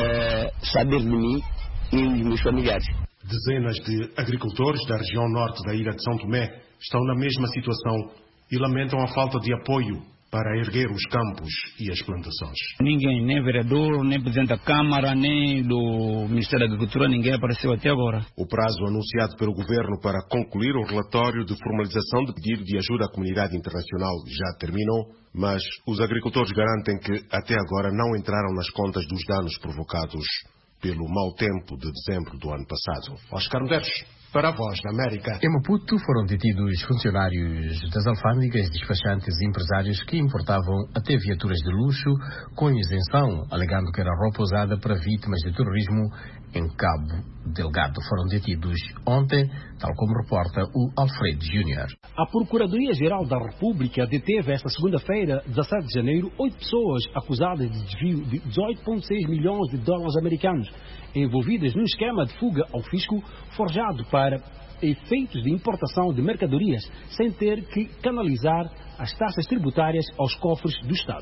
Speaker 23: uh, saber de mim e dos meus familiares.
Speaker 10: Dezenas de agricultores da região norte da ilha de São Tomé estão na mesma situação e lamentam a falta de apoio para erguer os campos e as plantações.
Speaker 12: Ninguém, nem vereador, nem presidente da Câmara, nem do Ministério da Agricultura, ninguém apareceu até agora.
Speaker 10: O prazo anunciado pelo governo para concluir o relatório de formalização de pedido de ajuda à comunidade internacional já terminou, mas os agricultores garantem que até agora não entraram nas contas dos danos provocados pelo mau tempo de dezembro do ano passado. Oscar Medeiros, para a Voz da América.
Speaker 3: Em Maputo foram detidos funcionários das alfândegas, despachantes e empresários que importavam até viaturas de luxo com isenção, alegando que era roupa usada para vítimas de terrorismo em Cabo Delgado. Foram detidos ontem, tal como reporta o Alfredo Júnior.
Speaker 25: A Procuradoria-Geral da República deteve esta segunda-feira, dezassete de janeiro, oito pessoas acusadas de desvio de dezoito vírgula seis milhões de dólares americanos, envolvidas num esquema de fuga ao fisco forjado para efeitos de importação de mercadorias, sem ter que canalizar as taxas tributárias aos cofres do Estado.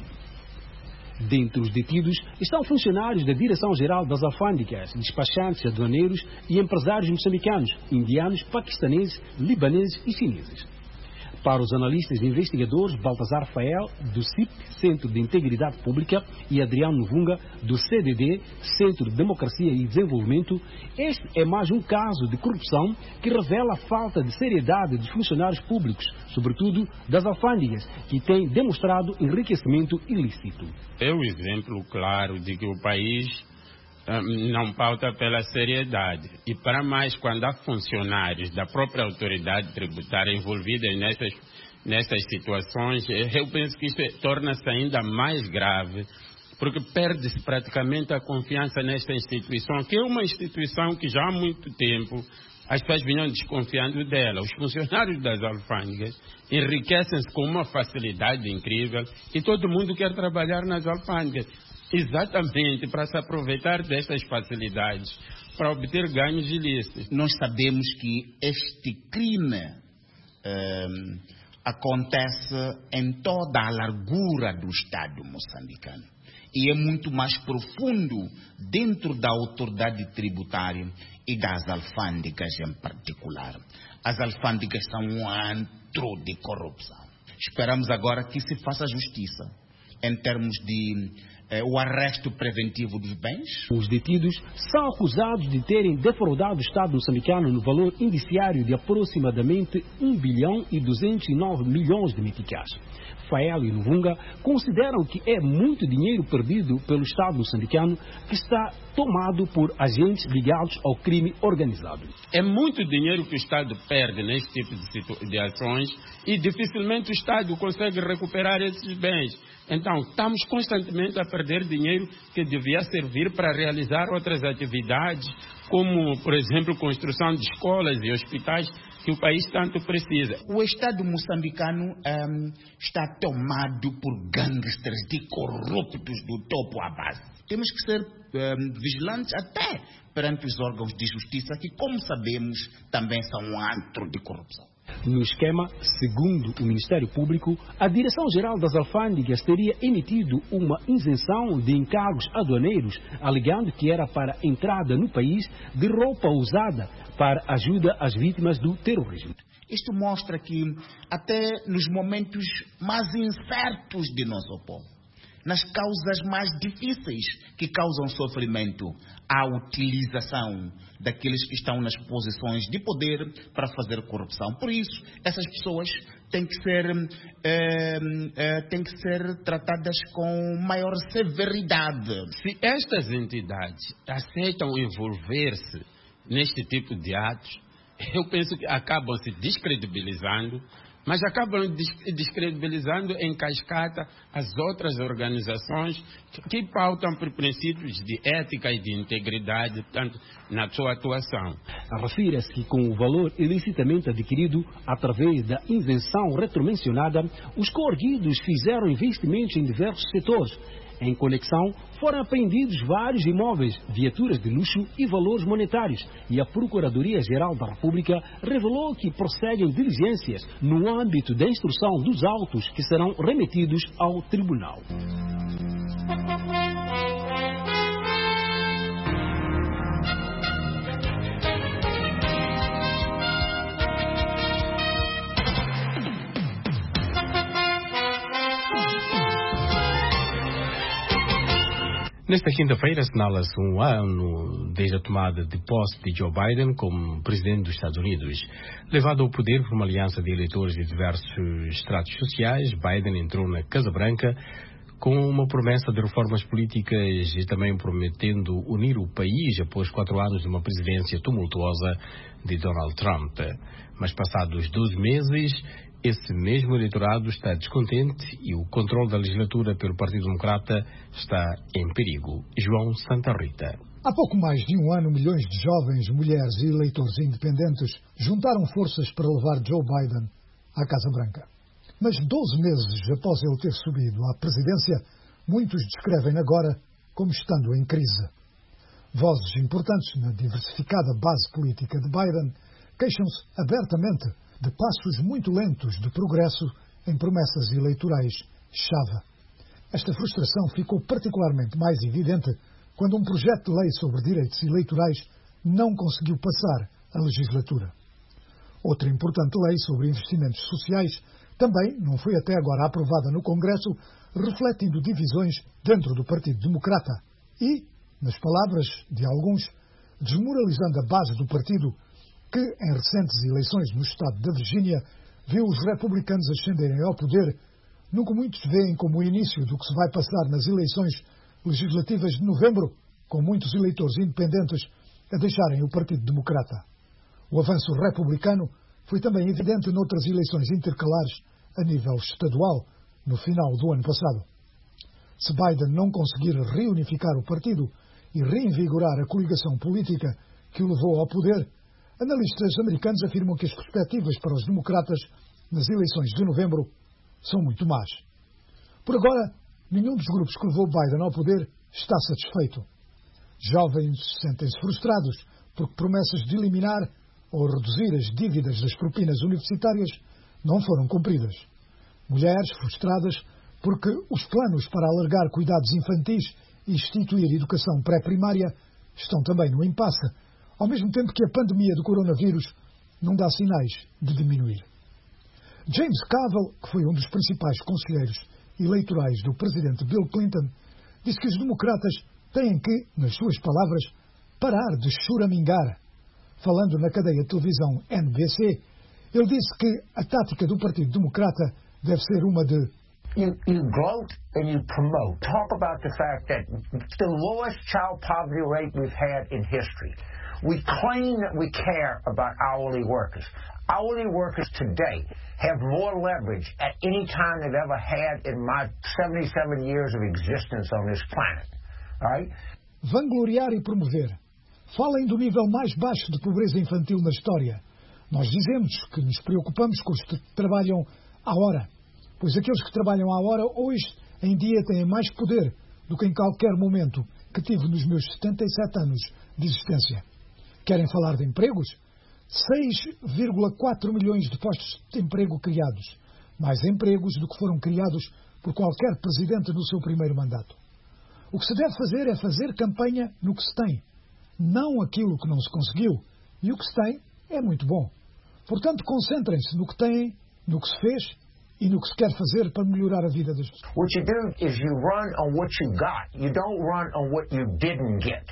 Speaker 25: Dentre os detidos estão funcionários da Direção-Geral das Alfândegas, despachantes aduaneiros e empresários moçambicanos, indianos, paquistaneses, libaneses e chineses. Para os analistas e investigadores Baltazar Fael, do C I P, Centro de Integridade Pública, e Adriano Novunga, do C D D, Centro de Democracia e Desenvolvimento, este é mais um caso de corrupção que revela a falta de seriedade dos funcionários públicos, sobretudo das alfândegas, que têm demonstrado enriquecimento ilícito.
Speaker 8: É um exemplo claro de que o país um, não pauta pela seriedade. E para mais, quando há funcionários da própria autoridade tributária envolvidas nessas, nessas situações, eu penso que isso torna-se ainda mais grave, porque perde-se praticamente a confiança nesta instituição, que é uma instituição que já há muito tempo as pessoas vinham desconfiando dela. Os funcionários das alfândegas enriquecem-se com uma facilidade incrível e todo mundo quer trabalhar nas alfândegas, exatamente para se aproveitar destas facilidades, para obter ganhos ilícitos.
Speaker 4: Nós sabemos que este crime um, acontece em toda a largura do Estado moçambicano e é muito mais profundo dentro da autoridade tributária e das alfândegas em particular. As alfândegas são um antro de corrupção. Esperamos agora que se faça justiça em termos de eh, o arresto preventivo dos bens.
Speaker 25: Os detidos são acusados de terem defraudado o Estado moçambicano no valor indiciário de aproximadamente um bilhão e duzentos e nove milhões de meticais. Fael e Novunga consideram que é muito dinheiro perdido pelo Estado moçambicano que está tomado por agentes ligados ao crime organizado.
Speaker 8: É muito dinheiro que o Estado perde neste tipo de, de ações e dificilmente o Estado consegue recuperar esses bens. Então, estamos constantemente a perder dinheiro que devia servir para realizar outras atividades, como, por exemplo, construção de escolas e hospitais que o país tanto precisa.
Speaker 4: O Estado moçambicano um, está tomado por gangsters de corruptos do topo à base. Temos que ser um, vigilantes até perante os órgãos de justiça, que, como sabemos, também são um antro de corrupção.
Speaker 25: No esquema, segundo o Ministério Público, a Direção-Geral das Alfândegas teria emitido uma isenção de encargos aduaneiros, alegando que era para entrada no país de roupa usada para ajuda às vítimas do terrorismo.
Speaker 4: Isto mostra que, até nos momentos mais incertos de nosso povo, nas causas mais difíceis que causam sofrimento, a utilização daqueles que estão nas posições de poder para fazer corrupção. Por isso, essas pessoas têm que ser, é, é, têm que ser tratadas com maior severidade.
Speaker 8: Se estas entidades aceitam envolver-se neste tipo de atos, eu penso que acabam se descredibilizando, mas acabam descredibilizando em cascata as outras organizações que pautam por princípios de ética e de integridade, portanto, na sua atuação.
Speaker 25: Refira-se que com o valor ilicitamente adquirido através da isenção retromencionada, os coerguidos fizeram investimentos em diversos setores. Em conexão, foram apreendidos vários imóveis, viaturas de luxo e valores monetários, e a Procuradoria-Geral da República revelou que prosseguem diligências no âmbito da instrução dos autos que serão remetidos ao Tribunal.
Speaker 3: Nesta quinta-feira assinala-se um ano desde a tomada de posse de Joe Biden como presidente dos Estados Unidos. Levado ao poder por uma aliança de eleitores de diversos estratos sociais, Biden entrou na Casa Branca com uma promessa de reformas políticas e também prometendo unir o país após quatro anos de uma presidência tumultuosa de Donald Trump. Mas passados doze meses, esse mesmo eleitorado está descontente e o controle da legislatura pelo Partido Democrata está em perigo. João Santa Rita.
Speaker 1: Há pouco mais de um ano, milhões de jovens, mulheres e eleitores independentes juntaram forças para levar Joe Biden à Casa Branca. Mas doze meses após ele ter subido à presidência, muitos descrevem agora como estando em crise. Vozes importantes na diversificada base política de Biden queixam-se abertamente de passos muito lentos de progresso em promessas eleitorais-chave. Esta frustração ficou particularmente mais evidente quando um projeto de lei sobre direitos eleitorais não conseguiu passar a legislatura. Outra importante lei sobre investimentos sociais também não foi até agora aprovada no Congresso, refletindo divisões dentro do Partido Democrata e, nas palavras de alguns, desmoralizando a base do partido que, em recentes eleições no estado da Virgínia, viu os republicanos ascenderem ao poder, nunca muitos veem como o início do que se vai passar nas eleições legislativas de novembro, com muitos eleitores independentes a deixarem o Partido Democrata. O avanço republicano foi também evidente noutras eleições intercalares a nível estadual, no final do ano passado. Se Biden não conseguir reunificar o partido e reinvigorar a coligação política que o levou ao poder, analistas americanos afirmam que as perspectivas para os democratas nas eleições de novembro são muito más. Por agora, nenhum dos grupos que levou Biden ao poder está satisfeito. Jovens sentem-se frustrados porque promessas de eliminar ou reduzir as dívidas das propinas universitárias não foram cumpridas. Mulheres frustradas porque os planos para alargar cuidados infantis e instituir educação pré-primária estão também no impasse, ao mesmo tempo que a pandemia do coronavírus não dá sinais de diminuir. James Cavell, que foi um dos principais conselheiros eleitorais do presidente Bill Clinton, disse que os democratas têm que, nas suas palavras, parar de choramingar. Falando na cadeia de televisão N B C, ele disse que a tática do Partido Democrata deve ser uma de
Speaker 11: You, you gloat and you promote. Talk about the fact that the lowest child poverty rate we've had in history. We claim that we care about hourly workers. Hourly workers today have more leverage at any time they've ever had in my seventy-seven years of existence on this planet. All right?
Speaker 1: Vangloriar e promover. Falem do nível mais baixo de pobreza infantil na história. Nós dizemos que nos preocupamos com os que trabalham à hora, pois aqueles que trabalham à hora hoje em dia têm mais poder do que em qualquer momento que tive nos meus setenta e sete anos de existência. Querem falar de empregos? seis vírgula quatro milhões de postos de emprego criados. Mais empregos do que foram criados por qualquer presidente no seu primeiro mandato. O que se deve fazer é fazer campanha no que se tem, não aquilo que não se conseguiu. E o que se tem é muito bom. Portanto, concentrem-se no que têm, no que se fez e no que se quer fazer para melhorar a vida das pessoas.
Speaker 11: What you do is you run on what you got. You don't run on what you didn't get.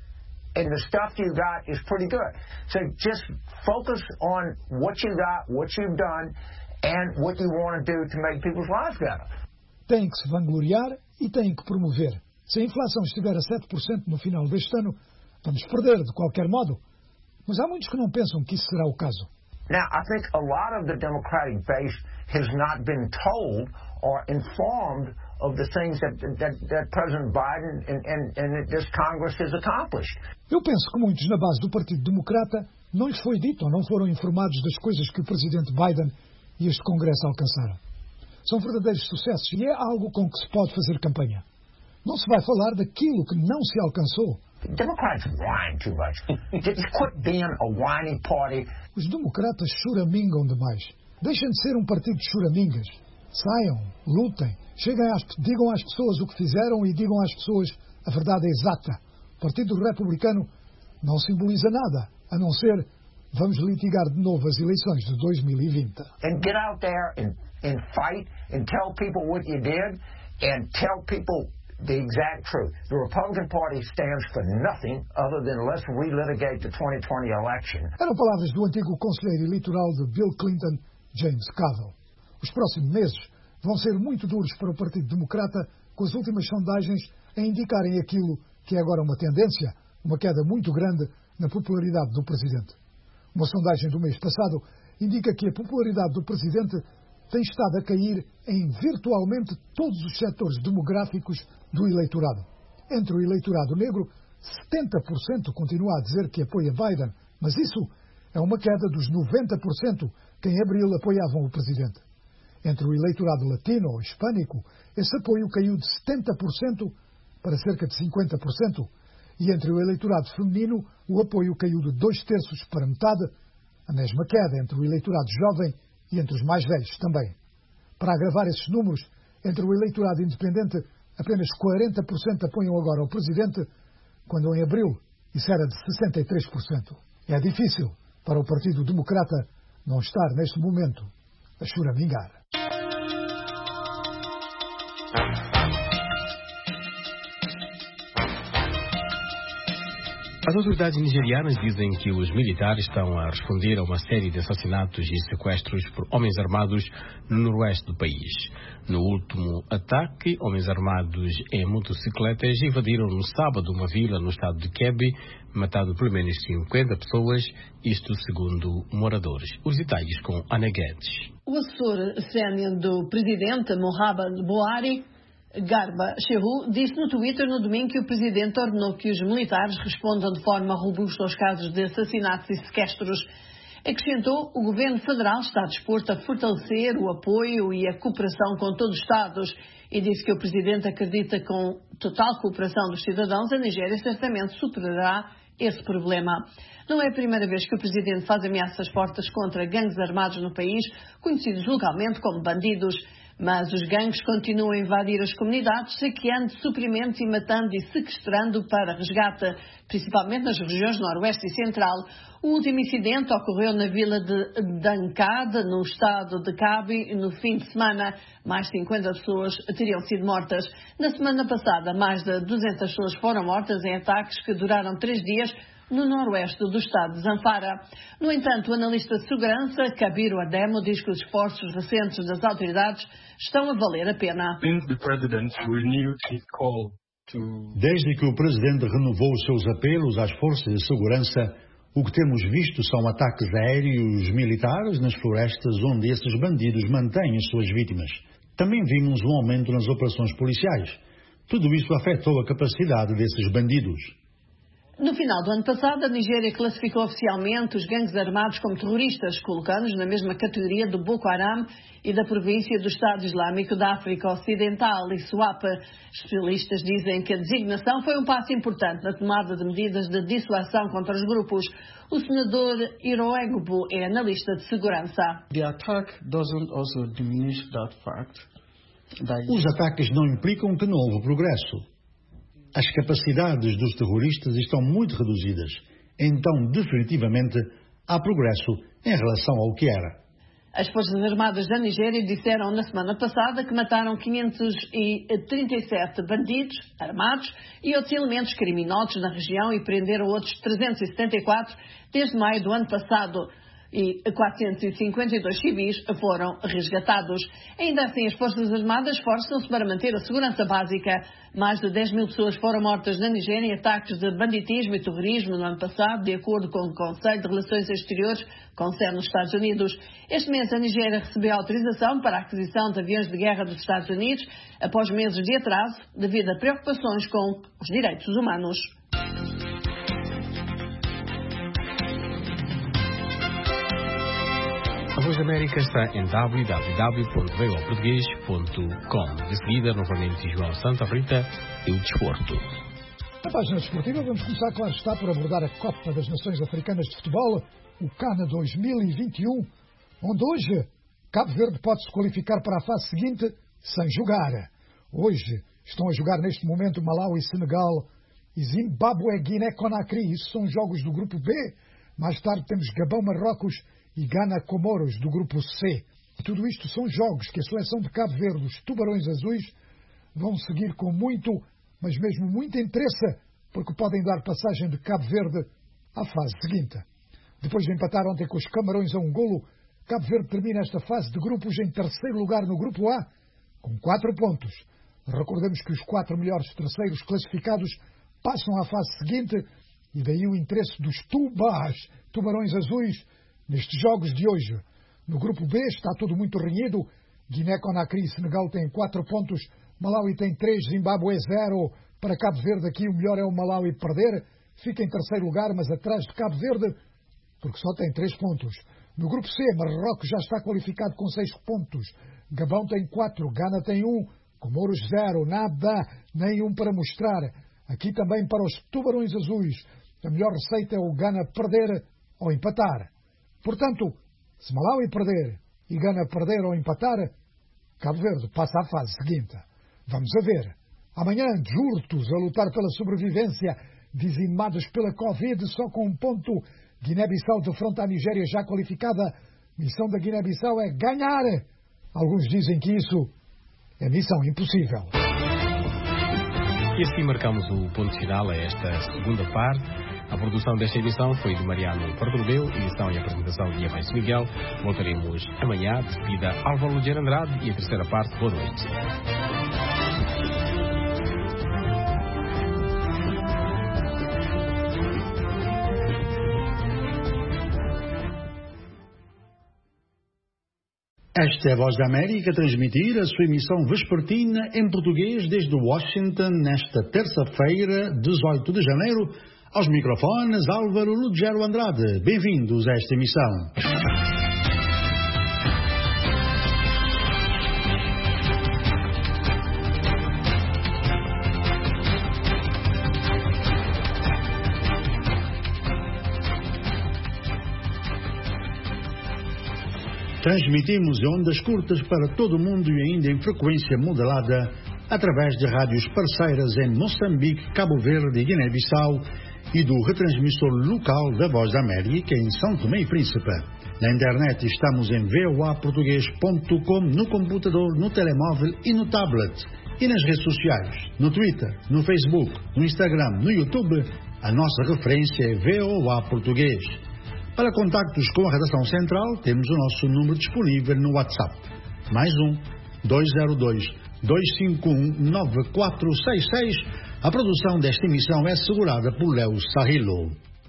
Speaker 11: And the stuff you got is pretty good. So just focus on what you got, what you've done, and what you want to do to make people's lives better.
Speaker 1: Têm que se vangloriar e têm que promover. Se a inflação estiver a sete por cento no final deste ano, vamos perder de qualquer modo. Mas há muitos que não pensam que isso será o caso.
Speaker 11: Now, I think a lot of the Democratic base has not been told or informed of the things that, that, that President Biden and, and, and this Congress has accomplished.
Speaker 1: Eu penso que muitos na base do Partido Democrata não lhes foi dito ou não foram informados das coisas que o Presidente Biden e este Congresso alcançaram. São verdadeiros sucessos e é algo com que se pode fazer campanha. Não se vai falar daquilo que não se alcançou.
Speaker 11: Democrats whine too much. Just quit being a whiny party.
Speaker 1: Os democratas choramingam demais. Deixem de ser um partido de choramingas. Saiam, lutem, cheguem às, digam às pessoas o que fizeram e digam às pessoas a verdade exata. O Partido Republicano não simboliza nada, a não ser vamos litigar de novo as eleições de dois mil e vinte.
Speaker 11: And get out there and, and fight and tell people what you did and tell people the exact truth. The Republican Party stands for nothing other than let's relitigate the twenty twenty election.
Speaker 1: Eram palavras do antigo conselheiro eleitoral de Bill Clinton, James Cavell. Os próximos meses vão ser muito duros para o Partido Democrata, com as últimas sondagens a indicarem aquilo que é agora uma tendência, uma queda muito grande na popularidade do Presidente. Uma sondagem do mês passado indica que a popularidade do Presidente tem estado a cair em virtualmente todos os setores demográficos do eleitorado. Entre o eleitorado negro, setenta por cento continua a dizer que apoia Biden, mas isso é uma queda dos noventa por cento que em abril apoiavam o Presidente. Entre o eleitorado latino ou hispânico, esse apoio caiu de setenta por cento para cerca de cinquenta por cento, e entre o eleitorado feminino, o apoio caiu de dois terços para metade, a mesma queda entre o eleitorado jovem e entre os mais velhos também. Para agravar esses números, entre o eleitorado independente, apenas quarenta por cento apoiam agora o Presidente, quando em abril isso era de sessenta e três por cento. É difícil para o Partido Democrata não estar neste momento a choramingar.
Speaker 3: As autoridades nigerianas dizem que os militares estão a responder a uma série de assassinatos e sequestros por homens armados no noroeste do país. No último ataque, homens armados em motocicletas invadiram no sábado uma vila no estado de Kebbi, matando pelo menos cinquenta pessoas, isto segundo moradores. Os detalhes com Ana Guedes.
Speaker 13: O assessor sénior do presidente Muhammadu Buhari, Garba Shehu, disse no Twitter no domingo que o presidente ordenou que os militares respondam de forma robusta aos casos de assassinatos e sequestros. Acrescentou, o governo federal está disposto a fortalecer o apoio e a cooperação com todos os Estados e disse que o presidente acredita que com total cooperação dos cidadãos, a Nigéria certamente superará esse problema. Não é a primeira vez que o presidente faz ameaças fortes contra gangues armados no país, conhecidos localmente como bandidos. Mas os gangues continuam a invadir as comunidades, saqueando suprimentos e matando e sequestrando para resgate, principalmente nas regiões noroeste e central. O último incidente ocorreu na vila de Dankad, no estado de Kebbi, no fim de semana. Mais de cinquenta pessoas teriam sido mortas. Na semana passada, mais de duzentas pessoas foram mortas em ataques que duraram três dias, no noroeste do estado de Zamfara. No entanto, o analista de segurança, Kabiru Ademo, diz que os esforços recentes das autoridades estão a valer a pena.
Speaker 5: Desde que o presidente renovou os seus apelos às forças de segurança, o que temos visto são ataques aéreos militares nas florestas onde esses bandidos mantêm as suas vítimas. Também vimos um aumento nas operações policiais. Tudo isso afetou a capacidade desses bandidos.
Speaker 13: No final do ano passado, a Nigéria classificou oficialmente os gangues armados como terroristas, colocando-os na mesma categoria do Boko Haram e da província do Estado Islâmico da África Ocidental, ISWAP. Especialistas dizem que a designação foi um passo importante na tomada de medidas de dissuasão contra os grupos. O senador Iroegbu é analista de segurança.
Speaker 14: The attack doesn't also diminish that fact.
Speaker 5: Os ataques não implicam que não houve progresso. As capacidades dos terroristas estão muito reduzidas. Então, definitivamente, há progresso em relação ao que era.
Speaker 13: As Forças Armadas da Nigéria disseram na semana passada que mataram quinhentos e trinta e sete bandidos armados e outros elementos criminosos na região e prenderam outros trezentos e setenta e quatro desde maio do ano passado. E quatrocentos e cinquenta e dois civis foram resgatados. Ainda assim, as Forças Armadas esforçam-se para manter a segurança básica. Mais de dez mil pessoas foram mortas na Nigéria em ataques de banditismo e terrorismo no ano passado, de acordo com o Conselho de Relações Exteriores, com sede nos Estados Unidos. Este mês, a Nigéria recebeu autorização para a aquisição de aviões de guerra dos Estados Unidos, após meses de atraso, devido a preocupações com os direitos humanos.
Speaker 3: A Voz da América está em w w w ponto v o português ponto com. De seguida, novamente, João Santa Rita e o desporto.
Speaker 1: Na página desportiva, vamos começar, claro está, por abordar a Copa das Nações Africanas de Futebol, o CAN dois mil e vinte e um, onde hoje Cabo Verde pode-se qualificar para a fase seguinte sem jogar. Hoje estão a jogar neste momento Malawi, Senegal e Zimbábue, Guiné-Conakry. Isso são jogos do grupo B. Mais tarde temos Gabão, Marrocos e Gana, Comoros, do grupo C. E tudo isto são jogos que a seleção de Cabo Verde, os Tubarões Azuis, vão seguir com muito, mas mesmo muito interesse, porque podem dar passagem de Cabo Verde à fase seguinte. Depois de empatar ontem com os Camarões a um golo, Cabo Verde termina esta fase de grupos em terceiro lugar no grupo A, com quatro pontos. Recordemos que os quatro melhores terceiros classificados passam à fase seguinte, e daí o interesse dos Tubás, Tubarões Azuis, nestes jogos de hoje. No grupo B está tudo muito renhido. Guiné-Conakry e Senegal têm quatro pontos, Malawi tem três, Zimbábue zero. Para Cabo Verde aqui o melhor é o Malawi perder. Fica em terceiro lugar, mas atrás de Cabo Verde, porque só tem três pontos. No grupo C, Marrocos já está qualificado com seis pontos. Gabão tem quatro, Gana tem um, Comoros zero, nada, nenhum para mostrar. Aqui também para os Tubarões Azuis, a melhor receita é o Gana perder ou empatar. Portanto, se Malawi perder e Gana perder ou empatar, Cabo Verde passa à fase seguinte. Vamos a ver. Amanhã, Jurtos a lutar pela sobrevivência, dizimados pela Covid, só com um ponto. Guiné-Bissau defronta a Nigéria já qualificada. Missão da Guiné-Bissau é ganhar. Alguns dizem que isso é missão impossível.
Speaker 3: E assim marcamos o ponto final a esta segunda parte. A produção desta emissão foi de Mariano Bartolomeu, edição e apresentação de Améis Miguel. Voltaremos amanhã, de seguida Álvaro Luger Andrade e a terceira parte. Boa noite.
Speaker 5: Esta é a Voz da América a transmitir a sua emissão vespertina em português desde Washington nesta terça-feira, dezoito de janeiro. Aos microfones, Álvaro Lugero Andrade. Bem-vindos a esta emissão. Transmitimos em ondas curtas para todo o mundo e ainda em frequência modulada através de rádios parceiras em Moçambique, Cabo Verde e Guiné-Bissau e do retransmissor local da Voz da América em São Tomé e Príncipe. Na internet estamos em voa português ponto com, no computador, no telemóvel e no tablet. E nas redes sociais, no Twitter, no Facebook, no Instagram, no YouTube, a nossa referência é VOA Português. Para contactos com a redação central, temos o nosso número disponível no WhatsApp. Mais um, dois zero dois, dois cinco um, nove quatro seis seis. A produção desta emissão é assegurada por Léo Sarrilo.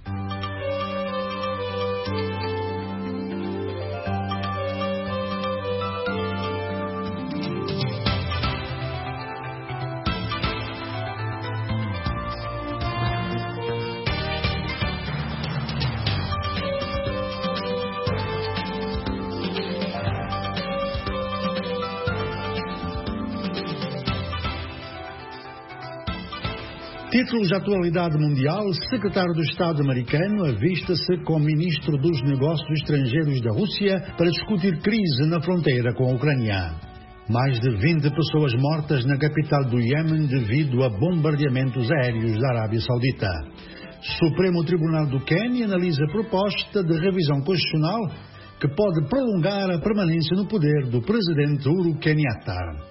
Speaker 5: Títulos de atualidade mundial, secretário do Estado americano avista-se com o ministro dos Negócios Estrangeiros da Rússia para discutir crise na fronteira com a Ucrânia. Mais de vinte pessoas mortas na capital do Iêmen devido a bombardeamentos aéreos da Arábia Saudita. Supremo Tribunal do Quênia analisa proposta de revisão constitucional que pode prolongar a permanência no poder do presidente Uhuru Kenyatta.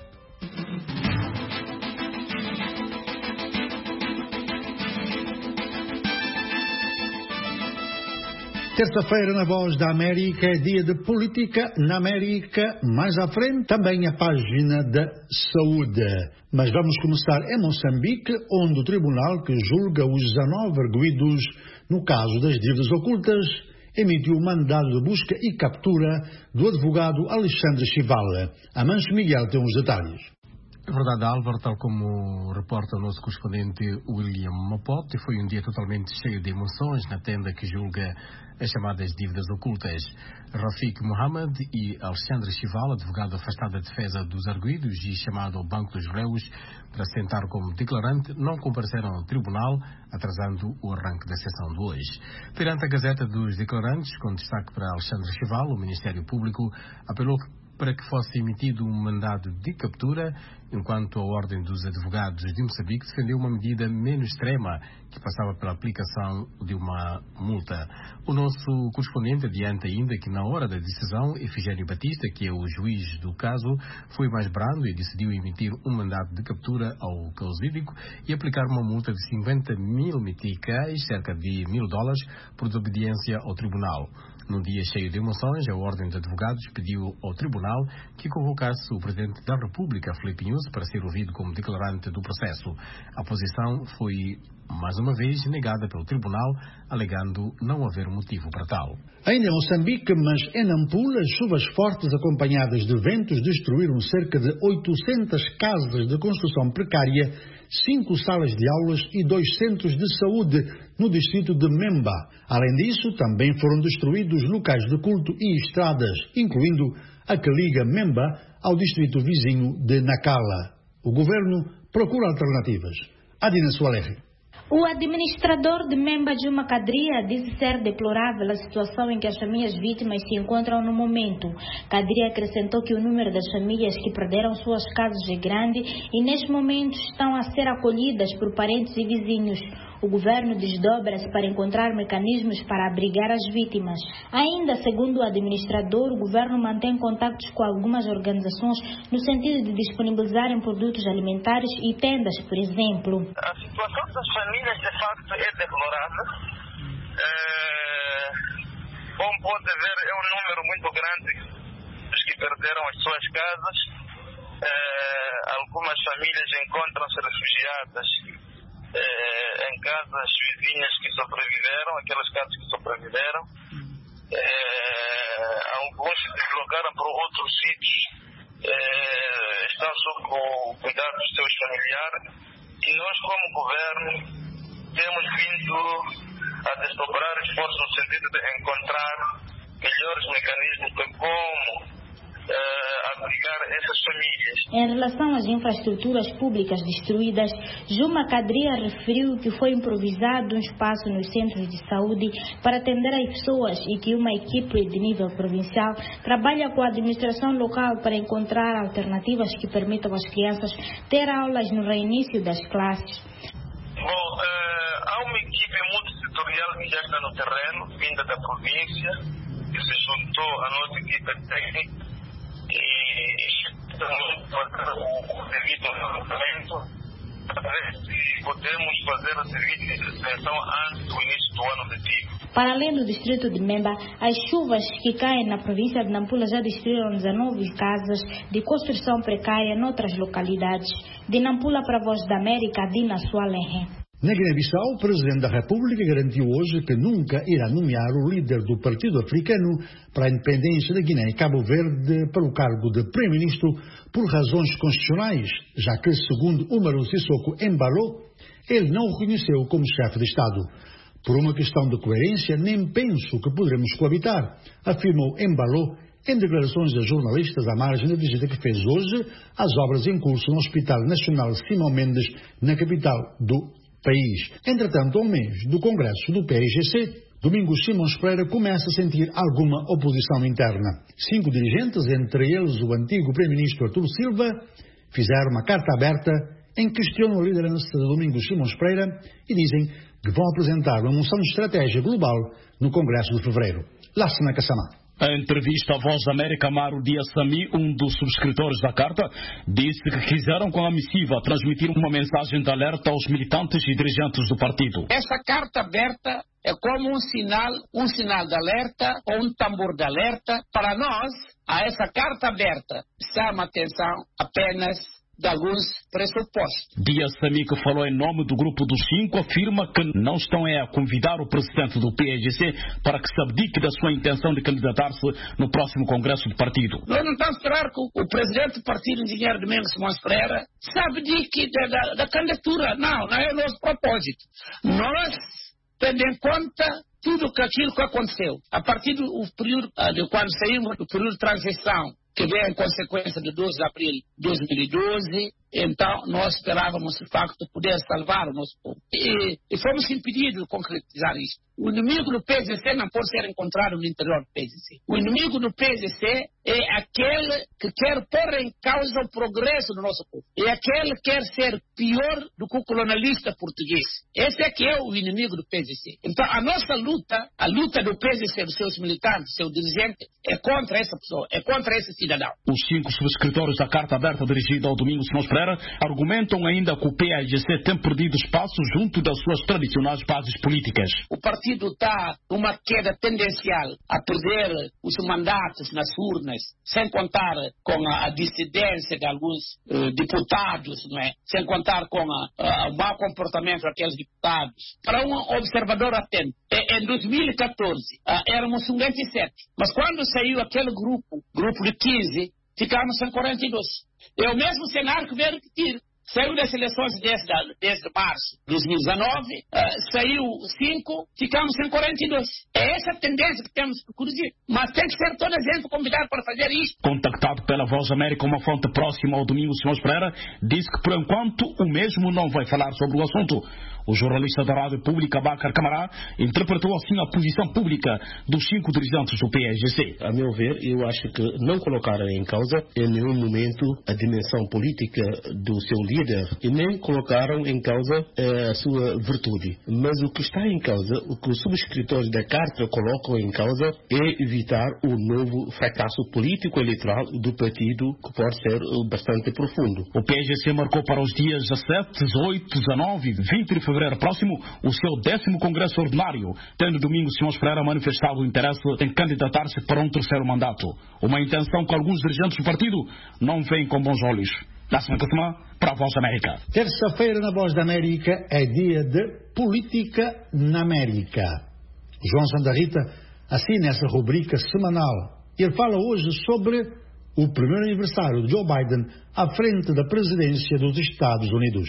Speaker 5: Terça-feira na Voz da América é dia de política na América. Mais à frente também a página da saúde. Mas vamos começar em Moçambique, onde o tribunal que julga os dezanove arguidos no caso das dívidas ocultas emitiu um mandado de busca e captura do advogado Alexandre Chival. Amancio Miguel tem os detalhes.
Speaker 3: É verdade, Álvaro, tal como reporta o nosso correspondente William Mapote, foi um dia totalmente cheio de emoções na tenda que julga as chamadas dívidas ocultas. Rafik Mohamed e Alexandre Chival, advogado afastado da defesa dos arguidos e chamado ao banco dos réus para sentar como declarante, não compareceram ao tribunal, atrasando o arranque da sessão de hoje. Perante a Gazeta dos Declarantes, com destaque para Alexandre Chival, o Ministério Público apelou para que fosse emitido um mandado de captura, enquanto a Ordem dos Advogados de Moçambique defendeu uma medida menos extrema, que passava pela aplicação de uma multa. O nosso correspondente adianta ainda que, na hora da decisão, Efigênio Batista, que é o juiz do caso, foi mais brando e decidiu emitir um mandado de captura ao causídico e aplicar uma multa de cinquenta mil meticais, cerca de mil dólares, por desobediência ao tribunal. Num dia cheio de emoções, a Ordem de Advogados pediu ao Tribunal que convocasse o Presidente da República, Filipe Nyusi, para ser ouvido como declarante do processo. A posição foi, mais uma vez, negada pelo Tribunal, alegando não haver motivo para tal.
Speaker 5: Ainda em Moçambique, mas em Nampula, chuvas fortes acompanhadas de ventos destruíram cerca de oitocentas casas de construção precária, cinco salas de aulas e dois centros de saúde no distrito de Memba. Além disso, também foram destruídos locais de culto e estradas, incluindo a que liga Memba ao distrito vizinho de Nacala. O governo procura alternativas. Adina Soalegre.
Speaker 7: O administrador de Memba de uma Cadria disse ser deplorável a situação em que as famílias vítimas se encontram no momento. Cadria acrescentou que o número das famílias que perderam suas casas é grande e neste momento estão a ser acolhidas por parentes e vizinhos. o governo desdobra-se para encontrar mecanismos para abrigar as vítimas. Ainda, segundo o administrador, o governo mantém contactos com algumas organizações no sentido de disponibilizarem produtos alimentares e tendas, por exemplo.
Speaker 2: A situação das famílias, de facto, é deplorável. É... Como pode ver, é um número muito grande dos que perderam as suas casas. É... Algumas famílias encontram-se refugiadas é... em casas vizinhas que sobreviveram, aquelas casas que sobreviveram. É... Alguns se deslocaram para outros sítios, é... estão sob o cuidado dos seus familiares. E nós, como governo, temos vindo a desdobrar esforços no sentido de encontrar melhores mecanismos de como uh, abrigar essas famílias.
Speaker 7: Em relação às infraestruturas públicas destruídas, Juma Kadria referiu que foi improvisado um espaço nos centros de saúde para atender as pessoas e que uma equipe de nível provincial trabalha com a administração local para encontrar alternativas que permitam às crianças ter aulas no reinício das classes.
Speaker 2: Bom, uh, há uma equipe multissetorial que já está no terreno, vinda da província, que se juntou à nossa equipe técnica e estamos fazendo o devido levantamento para ver se podemos fazer a devida intervenção antes do início do ano letivo.
Speaker 7: Para além do distrito de Memba, as chuvas que caem na província de Nampula já destruíram dezenove casas de construção precária noutras localidades. De Nampula para a Voz da América, Dina Sualenhe.
Speaker 5: Na Guiné-Bissau, o Presidente da República garantiu hoje que nunca irá nomear o líder do Partido Africano para a Independência da Guiné e Cabo Verde para o cargo de Primeiro-Ministro por razões constitucionais, já que, segundo Umaru Sissoko Embalo, ele não o reconheceu como chefe de Estado. Por uma questão de coerência, nem penso que poderemos coabitar, afirmou Embalo em declarações a jornalistas à margem da visita que fez hoje às obras em curso no Hospital Nacional Simão Mendes, na capital do país. Entretanto, ao mês do Congresso do P I G C, Domingos Simões Pereira começa a sentir alguma oposição interna. Cinco dirigentes, entre eles o antigo Primeiro-Ministro Artur Silva, fizeram uma carta aberta em que questionam a liderança de Domingos Simões Pereira e dizem que vão apresentar uma moção de estratégia global no Congresso de Fevereiro. Lassana Kassamá.
Speaker 9: Em entrevista à Voz da América, Amaro Dias-Sami, um dos subscritores da carta, disse que quiseram com a missiva transmitir uma mensagem de alerta aos militantes e dirigentes do partido.
Speaker 24: Essa carta aberta é como um sinal, um sinal de alerta ou um tambor de alerta. Para nós, a essa carta aberta chama atenção apenas de alguns pressupostos.
Speaker 9: Dias-Sami, que falou em nome do Grupo dos Cinco, afirma que não estão a convidar o presidente do P I G C para que se abdique da sua intenção de candidatar-se no próximo Congresso do partido.
Speaker 24: Nós não estamos a esperar que o presidente do partido, engenheiro Domingos Simões Pereira, se abdique da, da, da candidatura. Não, não é o nosso propósito. Nós, tendo em conta tudo aquilo que aconteceu, a partir do período, de quando saímos do período de transição, que veio em consequência de doze de abril de dois mil e doze, então nós esperávamos, de facto, poder salvar o nosso povo. E, e fomos impedidos de concretizar isto. O inimigo do P G C não pode ser encontrado no interior do P G C. O inimigo do P G C é aquele que quer pôr em causa o progresso do nosso povo. É aquele que quer ser pior do que o colonialista português. Esse é que é o inimigo do P G C. Então, a nossa luta, a luta do P G C, dos seus militantes, dos seus dirigentes, é contra essa pessoa, é contra esse cidadão.
Speaker 9: Os cinco subscritores da carta aberta dirigida ao Domingos Simões Pereira argumentam ainda que o P I G C tem perdido espaço junto das suas tradicionais bases políticas.
Speaker 24: O partido está numa queda tendencial a perder os mandatos nas urnas, sem contar com a, a dissidência de alguns uh, deputados, não é? Sem contar com a, a, o mau comportamento daqueles deputados. Para um observador atento, em dois mil e catorze uh, éramos cinquenta e sete, mas quando saiu aquele grupo, grupo de quinze, ficamos em quarenta e dois. É o mesmo cenário que veio repetir. Saiu das eleições desde, desde março de dois mil e dezenove, uh, saiu cinco, ficamos em quarenta e dois. É essa a tendência que temos que corrigir. Mas tem que ser toda a gente convidada para fazer isto.
Speaker 9: Contactado pela Voz da América, uma fonte próxima ao Domingos Simões Pereira, disse que por enquanto o mesmo não vai falar sobre o assunto. O jornalista da Rádio Pública, Bakar Camará, interpretou assim a posição pública dos cinco dirigentes do P S G C.
Speaker 6: A meu ver, eu acho que não colocaram em causa em nenhum momento a dimensão política do seu líder e nem colocaram em causa eh, a sua virtude. Mas o que está em causa, o que os subscritores da carta colocam em causa é evitar o novo fracasso político eleitoral do partido, que pode ser bastante profundo.
Speaker 9: O P S G C marcou para os dias dezessete, dezoito, dezenove e vinte de fevereiro próximo o seu décimo congresso ordinário, tendo domingo Simões Pereira manifestado o interesse em candidatar-se para um terceiro mandato. Uma intenção que alguns dirigentes do partido não veem com bons olhos. Dássimo Catamã, para a Voz da América.
Speaker 5: Terça-feira na Voz da América é dia de Política na América. João Sandarrita assina essa rubrica semanal. Ele fala hoje sobre o primeiro aniversário de Joe Biden à frente da presidência dos Estados Unidos.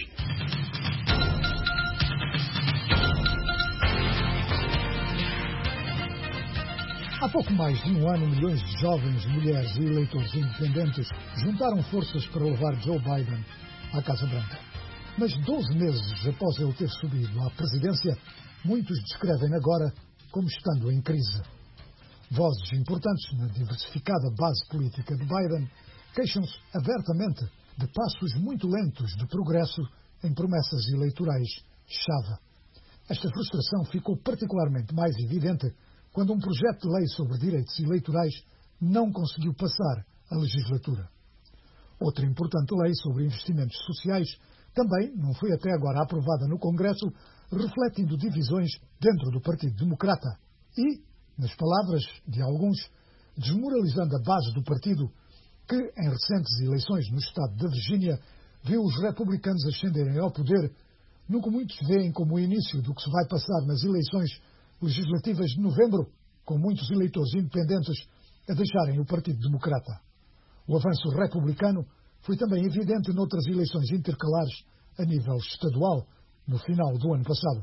Speaker 1: Há pouco mais de um ano, milhões de jovens, mulheres e eleitores independentes juntaram forças para levar Joe Biden à Casa Branca. Mas doze meses após ele ter subido à presidência, muitos descrevem agora como estando em crise. Vozes importantes na diversificada base política de Biden queixam-se abertamente de passos muito lentos de progresso em promessas eleitorais-chave. Esta frustração ficou particularmente mais evidente quando um projeto de lei sobre direitos eleitorais não conseguiu passar a legislatura. Outra importante lei sobre investimentos sociais também não foi até agora aprovada no Congresso, refletindo divisões dentro do Partido Democrata e, nas palavras de alguns, desmoralizando a base do partido que, em recentes eleições no estado da Virgínia, viu os republicanos ascenderem ao poder, no que muitos veem como o início do que se vai passar nas eleições legislativas de novembro, com muitos eleitores independentes a deixarem o Partido Democrata. O avanço republicano foi também evidente noutras eleições intercalares a nível estadual, no final do ano passado.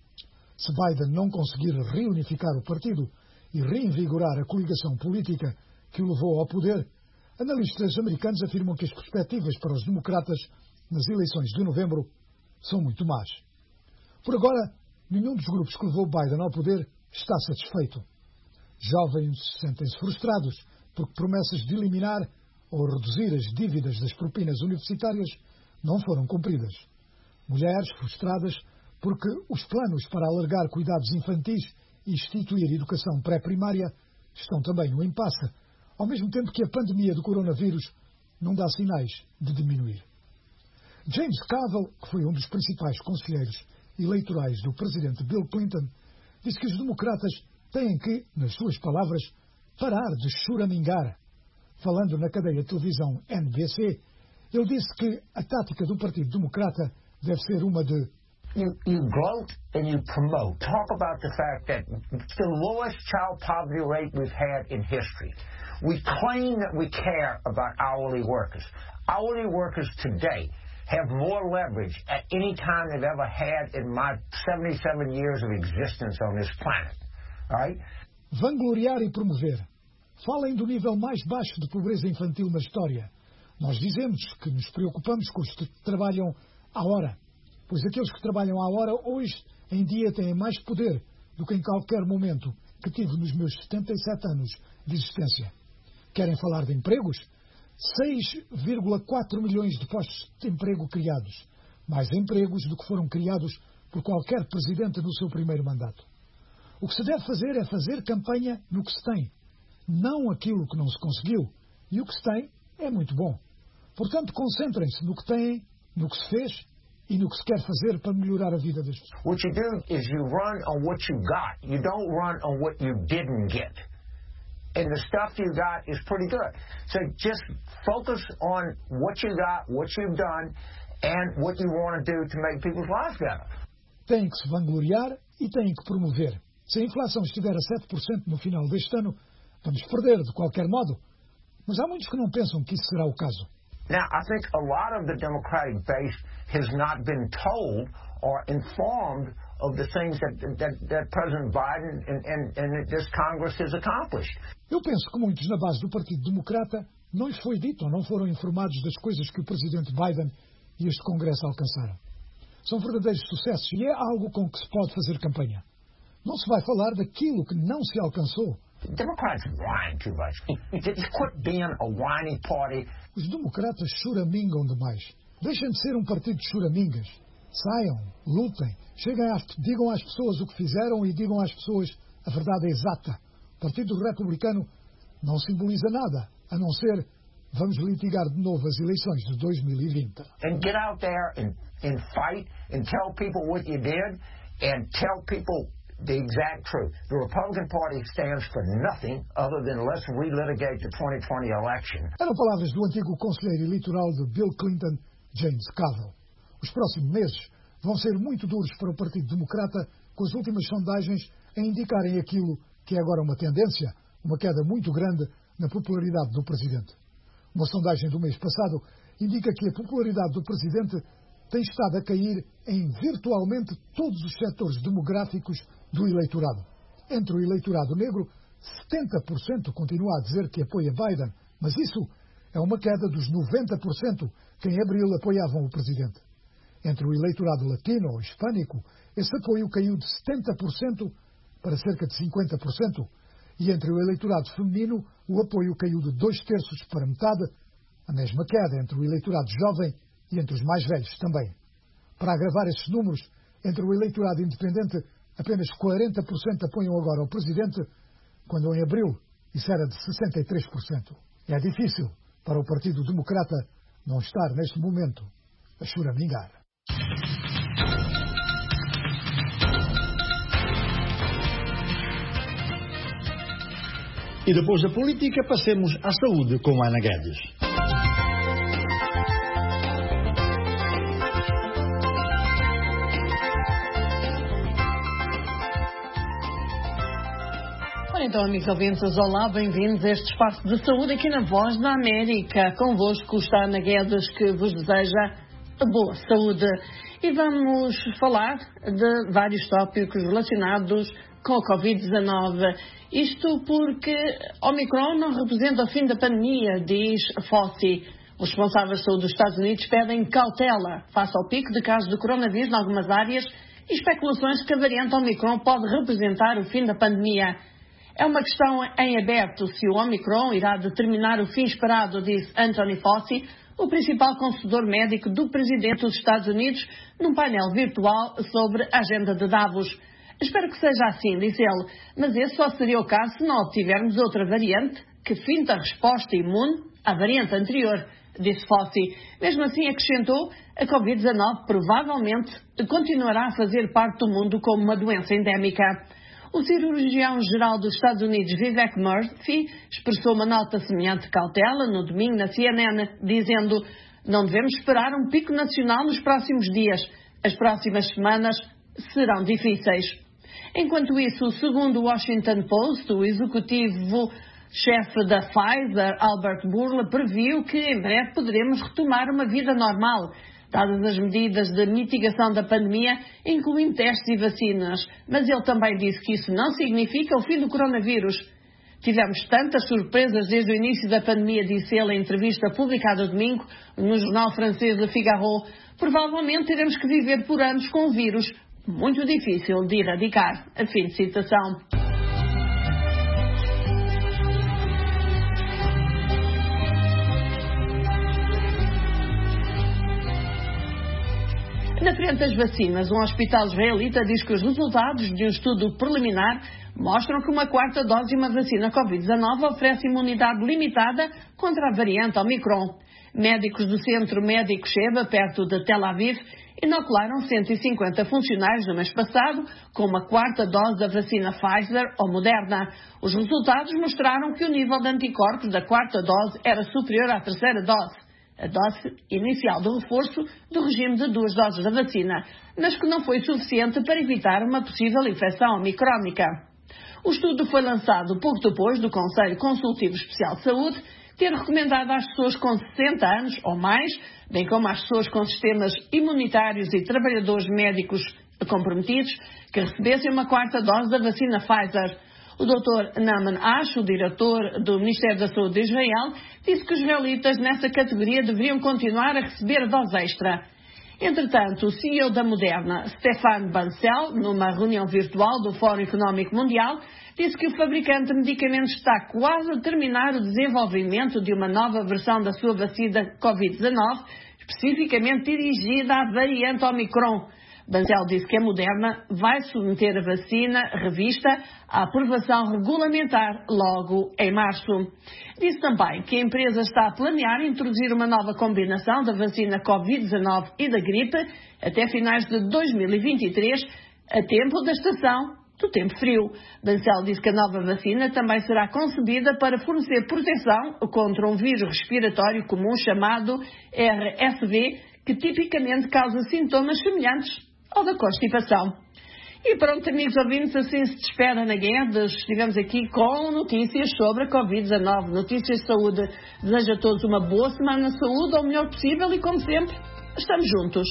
Speaker 1: Se Biden não conseguir reunificar o partido e reinvigorar a coligação política que o levou ao poder, analistas americanos afirmam que as perspectivas para os democratas nas eleições de novembro são muito más. Por agora, nenhum dos grupos que levou Biden ao poder está satisfeito. Jovens sentem-se frustrados porque promessas de eliminar ou reduzir as dívidas das propinas universitárias não foram cumpridas. Mulheres frustradas porque os planos para alargar cuidados infantis e instituir educação pré-primária estão também no impasse, ao mesmo tempo que a pandemia do coronavírus não dá sinais de diminuir. James Carville, que foi um dos principais conselheiros eleitorais do presidente Bill Clinton, disse que os democratas têm que, nas suas palavras, parar de choramingar. Falando na cadeia de televisão N B C, ele disse que a tática do Partido Democrata deve ser uma de
Speaker 11: You, you gloat and you promote. Talk about the fact that it's the lowest child poverty rate we've had in history. We claim that we care about hourly workers. Hourly workers today have more leverage at any time they've ever had in my seventy-seven years of existence on this planet. All right?
Speaker 1: Vangloriar e promover. Falem do nível mais baixo de pobreza infantil na história. Nós dizemos que nos preocupamos com os que trabalham à hora, pois aqueles que trabalham à hora hoje em dia têm mais poder do que em qualquer momento que tive nos meus setenta e sete anos de existência. Querem falar de empregos? seis vírgula quatro milhões de postos de emprego criados. Mais empregos do que foram criados por qualquer presidente no seu primeiro mandato. O que se deve fazer é fazer campanha no que se tem, não aquilo que não se conseguiu. E o que se tem é muito bom. Portanto, concentrem-se no que têm, no que se fez e no que se quer fazer para melhorar a vida das pessoas.
Speaker 11: What you do is you run on what you got. You don't run on what you didn't get. And the stuff you got is pretty good. So just focus on what you got, what you've done, and what you want to do to make people's lives better.
Speaker 1: Têm que se vangloriar e têm que promover. Se a inflação estiver a sete por cento no final deste ano, vamos perder de qualquer modo. Mas há muitos que não pensam que isso será o caso.
Speaker 11: Now, I think a lot of the Democratic base has not been told or informed of the things that, that, that President Biden and, and, and this Congress has accomplished.
Speaker 1: Eu penso que muitos na base do Partido Democrata não lhes foi dito ou não foram informados das coisas que o Presidente Biden e este Congresso alcançaram. são verdadeiros sucessos e é algo com que se pode fazer campanha. Não se vai falar daquilo que não se alcançou.
Speaker 11: Democrats whine too much. Just quit being a whiny party.
Speaker 1: Os democratas choramingam demais. Deixem de ser um partido de choramingas. Saiam, lutem, cheguem a, digam às pessoas o que fizeram e digam às pessoas a verdade exata. O Partido Republicano não simboliza nada, a não ser vamos litigar de novo as eleições de dois mil e vinte.
Speaker 11: And get out there and, and fight and tell people what you did and tell people the exact truth. The Republican Party stands for nothing other than let's relitigate the twenty twenty election.
Speaker 1: Eram palavras do antigo conselheiro eleitoral de Bill Clinton, James Cavell. Os próximos meses vão ser muito duros para o Partido Democrata, com as últimas sondagens a indicarem aquilo que é agora uma tendência, uma queda muito grande na popularidade do Presidente. Uma sondagem do mês passado indica que a popularidade do Presidente tem estado a cair em virtualmente todos os setores demográficos do eleitorado. Entre o eleitorado negro, setenta por cento continua a dizer que apoia Biden, mas isso é uma queda dos noventa por cento que em abril apoiavam o Presidente. Entre o eleitorado latino ou hispânico, esse apoio caiu de setenta por cento para cerca de cinquenta por cento. E entre o eleitorado feminino, o apoio caiu de dois terços para metade, a mesma queda entre o eleitorado jovem e entre os mais velhos também. Para agravar esses números, entre o eleitorado independente, apenas quarenta por cento apoiam agora o Presidente, quando em abril isso era de sessenta e três por cento. É difícil para o Partido Democrata não estar, neste momento, a choramingar.
Speaker 5: E depois da política, passemos à saúde com Ana Guedes.
Speaker 13: Ora então, amigos ouvintes, olá, bem-vindos a este espaço de saúde aqui na Voz da América. Convosco está Ana Guedes, que vos deseja boa saúde. E vamos falar de vários tópicos relacionados com a covid dezanove. Isto porque Omicron não representa o fim da pandemia, diz Fauci. Os responsáveis de saúde dos Estados Unidos pedem cautela face ao pico de casos de coronavírus em algumas áreas e especulações que a variante Omicron pode representar o fim da pandemia. É uma questão em aberto se o Omicron irá determinar o fim esperado, diz Anthony Fauci, o principal consultor médico do presidente dos Estados Unidos, num painel virtual sobre a agenda de Davos. Espero que seja assim, diz ele, mas esse só seria o caso se não obtivermos outra variante que finta a resposta imune à variante anterior, disse Fauci. Mesmo assim, acrescentou, a covid dezanove provavelmente continuará a fazer parte do mundo como uma doença endémica. O cirurgião-geral dos Estados Unidos, Vivek Murthy, expressou uma nota semelhante de cautela no domingo na C N N, dizendo: não devemos esperar um pico nacional nos próximos dias. As próximas semanas serão difíceis. Enquanto isso, segundo o Washington Post, o executivo-chefe da Pfizer, Albert Bourla, previu que em breve poderemos retomar uma vida normal, dadas as medidas de mitigação da pandemia, incluindo testes e vacinas. Mas ele também disse que isso não significa o fim do coronavírus. Tivemos tantas surpresas desde o início da pandemia, disse ele em entrevista publicada domingo no jornal francês Le Figaro. Provavelmente teremos que viver por anos com o vírus. Muito difícil de erradicar. A fim de citação. Na frente das vacinas, um hospital israelita diz que os resultados de um estudo preliminar mostram que uma quarta dose de uma vacina covid dezanove oferece imunidade limitada contra a variante Omicron. Médicos do Centro Médico Sheba, perto de Tel Aviv, inocularam cento e cinquenta funcionários no mês passado com uma quarta dose da vacina Pfizer ou Moderna. Os resultados mostraram que o nível de anticorpos da quarta dose era superior à terceira dose, a dose inicial do reforço do regime de duas doses da vacina, mas que não foi suficiente para evitar uma possível infecção omicrónica. O estudo foi lançado pouco depois do Conselho Consultivo Especial de Saúde ter recomendado às pessoas com sessenta anos ou mais, bem como às pessoas com sistemas imunitários e trabalhadores médicos comprometidos, que recebessem uma quarta dose da vacina Pfizer. O doutor Naaman Ash, o diretor do Ministério da Saúde de Israel, disse que os israelitas nessa categoria deveriam continuar a receber a dose extra. Entretanto, o C E O da Moderna, Stéphane Bancel, numa reunião virtual do Fórum Económico Mundial, disse que o fabricante de medicamentos está quase a terminar o desenvolvimento de uma nova versão da sua vacina covid dezenove, especificamente dirigida à variante Omicron. Bancel disse que a Moderna vai submeter a vacina revista à aprovação regulamentar logo em março. Disse também que a empresa está a planear introduzir uma nova combinação da vacina covid dezenove e da gripe até finais de dois mil e vinte e três, a tempo da estação do tempo frio. Bancel disse que a nova vacina também será concebida para fornecer proteção contra um vírus respiratório comum chamado R S V, que tipicamente causa sintomas semelhantes ao da constipação. E pronto, amigos ouvintes, assim se despede Ana Guedes. Estivemos aqui com notícias sobre a covid dezenove, notícias de saúde. Desejo a todos uma boa semana de saúde, ao melhor possível e, como sempre, estamos juntos.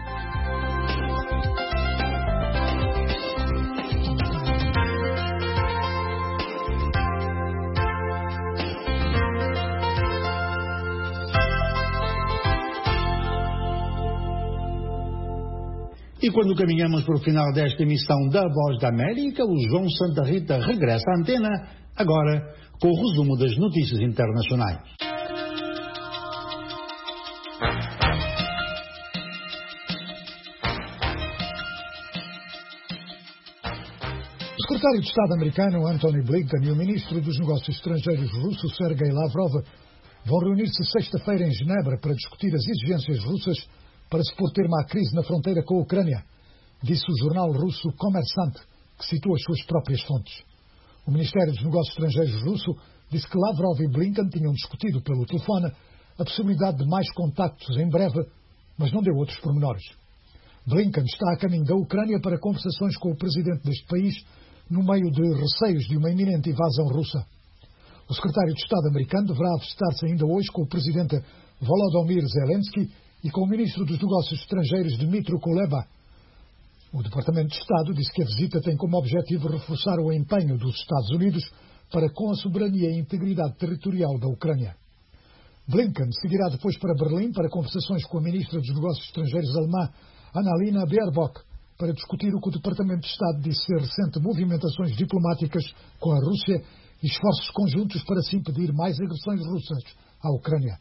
Speaker 5: E quando caminhamos para o final desta emissão da Voz da América, o João Santa Rita regressa à antena, agora com o resumo das notícias internacionais.
Speaker 1: O secretário de Estado americano Antony Blinken e o ministro dos Negócios Estrangeiros russo Sergei Lavrov vão reunir-se sexta-feira em Genebra para discutir as exigências russas para se pôr termo à crise na fronteira com a Ucrânia, disse o jornal russo Kommersant, que citou as suas próprias fontes. O Ministério dos Negócios Estrangeiros russo disse que Lavrov e Blinken tinham discutido pelo telefone a possibilidade de mais contactos em breve, mas não deu outros pormenores. Blinken está a caminho da Ucrânia para conversações com o presidente deste país, no meio de receios de uma iminente invasão russa. O secretário de Estado americano deverá visitar-se ainda hoje com o presidente Volodymyr Zelensky e com o ministro dos Negócios Estrangeiros Dmytro Kuleba. O Departamento de Estado disse que a visita tem como objetivo reforçar o empenho dos Estados Unidos para com a soberania e integridade territorial da Ucrânia. Blinken seguirá depois para Berlim para conversações com a ministra dos Negócios Estrangeiros alemã Annalena Baerbock para discutir o que o Departamento de Estado disse ser recente movimentações diplomáticas com a Rússia e esforços conjuntos para se impedir mais agressões russas à Ucrânia.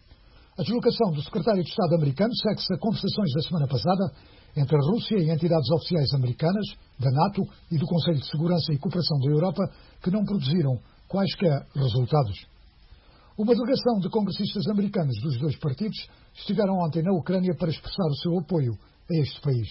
Speaker 1: A deslocação do secretário de Estado americano segue-se a conversações da semana passada entre a Rússia e entidades oficiais americanas, da NATO e do Conselho de Segurança e Cooperação da Europa, que não produziram quaisquer resultados. Uma delegação de congressistas americanos dos dois partidos estiveram ontem na Ucrânia para expressar o seu apoio a este país.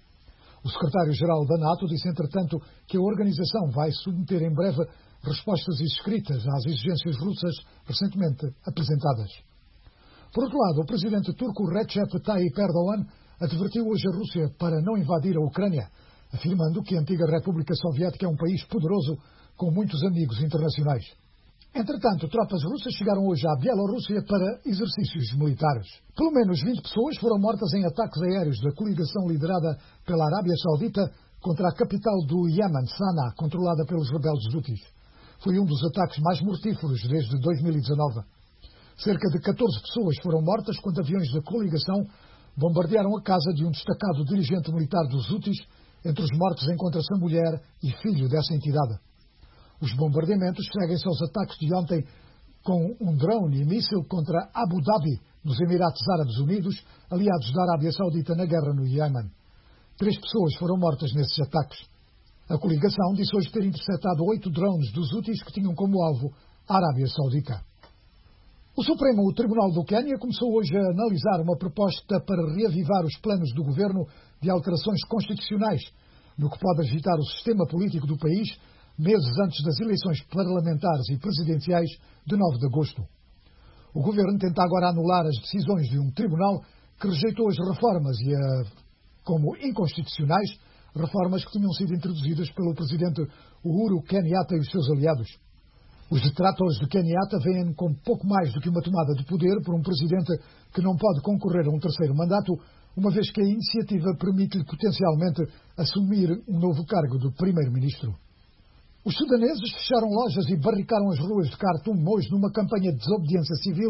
Speaker 1: O secretário-geral da NATO disse, entretanto, que a organização vai submeter em breve respostas escritas às exigências russas recentemente apresentadas. Por outro lado, o presidente turco Recep Tayyip Erdogan advertiu hoje a Rússia para não invadir a Ucrânia, afirmando que a antiga República Soviética é um país poderoso com muitos amigos internacionais. Entretanto, tropas russas chegaram hoje à Bielorrússia para exercícios militares. Pelo menos vinte pessoas foram mortas em ataques aéreos da coligação liderada pela Arábia Saudita contra a capital do Iémen, Sanaa, controlada pelos rebeldes Houthis. Foi um dos ataques mais mortíferos desde dois mil e dezanove. Cerca de catorze pessoas foram mortas quando aviões da coligação bombardearam a casa de um destacado dirigente militar dos Houthis. Entre os mortos encontra-se a mulher e filho dessa entidade. Os bombardeamentos seguem-se aos ataques de ontem com um drone e míssil contra Abu Dhabi, nos Emirados Árabes Unidos, aliados da Arábia Saudita na guerra no Iémen. Três pessoas foram mortas nesses ataques. A coligação disse hoje ter interceptado oito drones dos Houthis que tinham como alvo a Arábia Saudita. O Supremo Tribunal do Quênia começou hoje a analisar uma proposta para reavivar os planos do governo de alterações constitucionais, no que pode agitar o sistema político do país, meses antes das eleições parlamentares e presidenciais de nove de agosto. O governo tenta agora anular as decisões de um tribunal que rejeitou as reformas e a, como inconstitucionais, reformas que tinham sido introduzidas pelo presidente Uhuru Kenyatta e os seus aliados. Os detratores de Kenyatta veem como pouco mais do que uma tomada de poder por um presidente que não pode concorrer a um terceiro mandato, uma vez que a iniciativa permite-lhe potencialmente assumir um novo cargo de primeiro-ministro. Os sudaneses fecharam lojas e barricaram as ruas de Khartoum hoje numa campanha de desobediência civil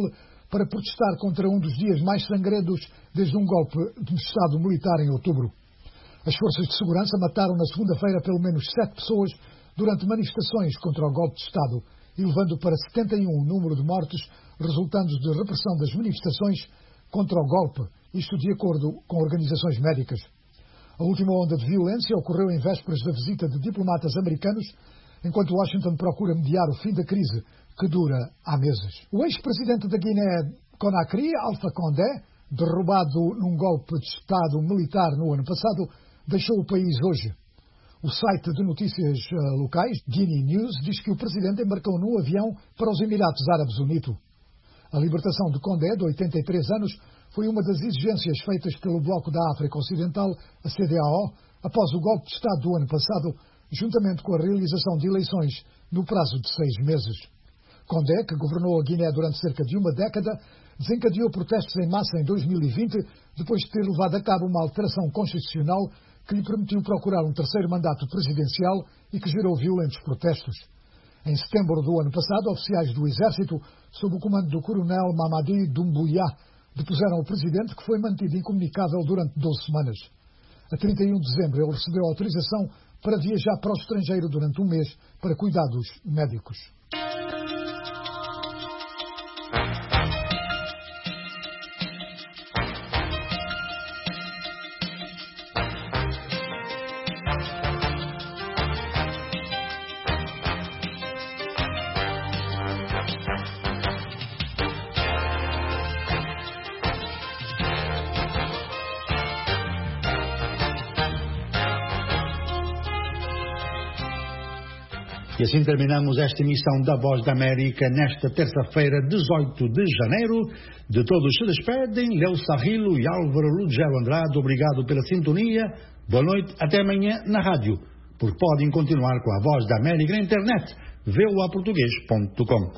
Speaker 1: para protestar contra um dos dias mais sangrentos desde um golpe de Estado militar em outubro. As forças de segurança mataram na segunda-feira pelo menos sete pessoas durante manifestações contra o golpe de Estado, elevando para setenta e um o número de mortes resultantes de repressão das manifestações contra o golpe, isto de acordo com organizações médicas. A última onda de violência ocorreu em vésperas da visita de diplomatas americanos, enquanto Washington procura mediar o fim da crise, que dura há meses. O ex-presidente da Guiné Conakry, Alpha Condé, derrubado num golpe de Estado militar no ano passado, deixou o país hoje. O site de notícias uh, locais, Guinea News, diz que o presidente embarcou num avião para os Emirados Árabes Unidos. A libertação de Condé, de oitenta e três anos, foi uma das exigências feitas pelo Bloco da África Ocidental, a C D A O, após o golpe de Estado do ano passado, juntamente com a realização de eleições no prazo de seis meses. Condé, que governou a Guiné durante cerca de uma década, desencadeou protestos em massa em dois mil e vinte, depois de ter levado a cabo uma alteração constitucional que lhe permitiu procurar um terceiro mandato presidencial e que gerou violentos protestos. Em setembro do ano passado, oficiais do Exército, sob o comando do coronel Mamadi Doumbouya, depuseram o presidente, que foi mantido incomunicável durante doze semanas. A trinta e um de dezembro, ele recebeu autorização para viajar para o estrangeiro durante um mês para cuidados médicos.
Speaker 5: E assim terminamos esta emissão da Voz da América nesta terça-feira, dezoito de janeiro. De todos se despedem, Léo Sarrilo e Álvaro Lugero Andrade. Obrigado pela sintonia. Boa noite, até amanhã na rádio. Porque podem continuar com a Voz da América na internet, v o a português ponto com.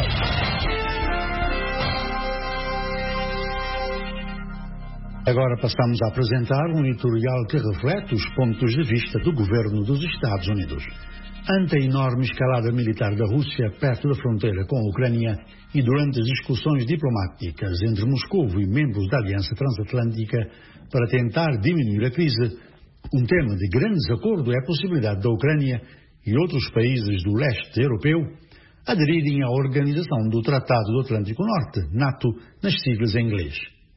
Speaker 5: Agora passamos a apresentar um editorial que reflete os pontos de vista do governo dos Estados Unidos. Ante a enorme escalada militar da Rússia perto da fronteira com a Ucrânia e durante as discussões diplomáticas entre Moscou e membros da Aliança Transatlântica para tentar diminuir a crise, um tema de grande desacordo é a possibilidade da Ucrânia e outros países do leste europeu aderirem à Organização do Tratado do Atlântico Norte, NATO, nas siglas em inglês.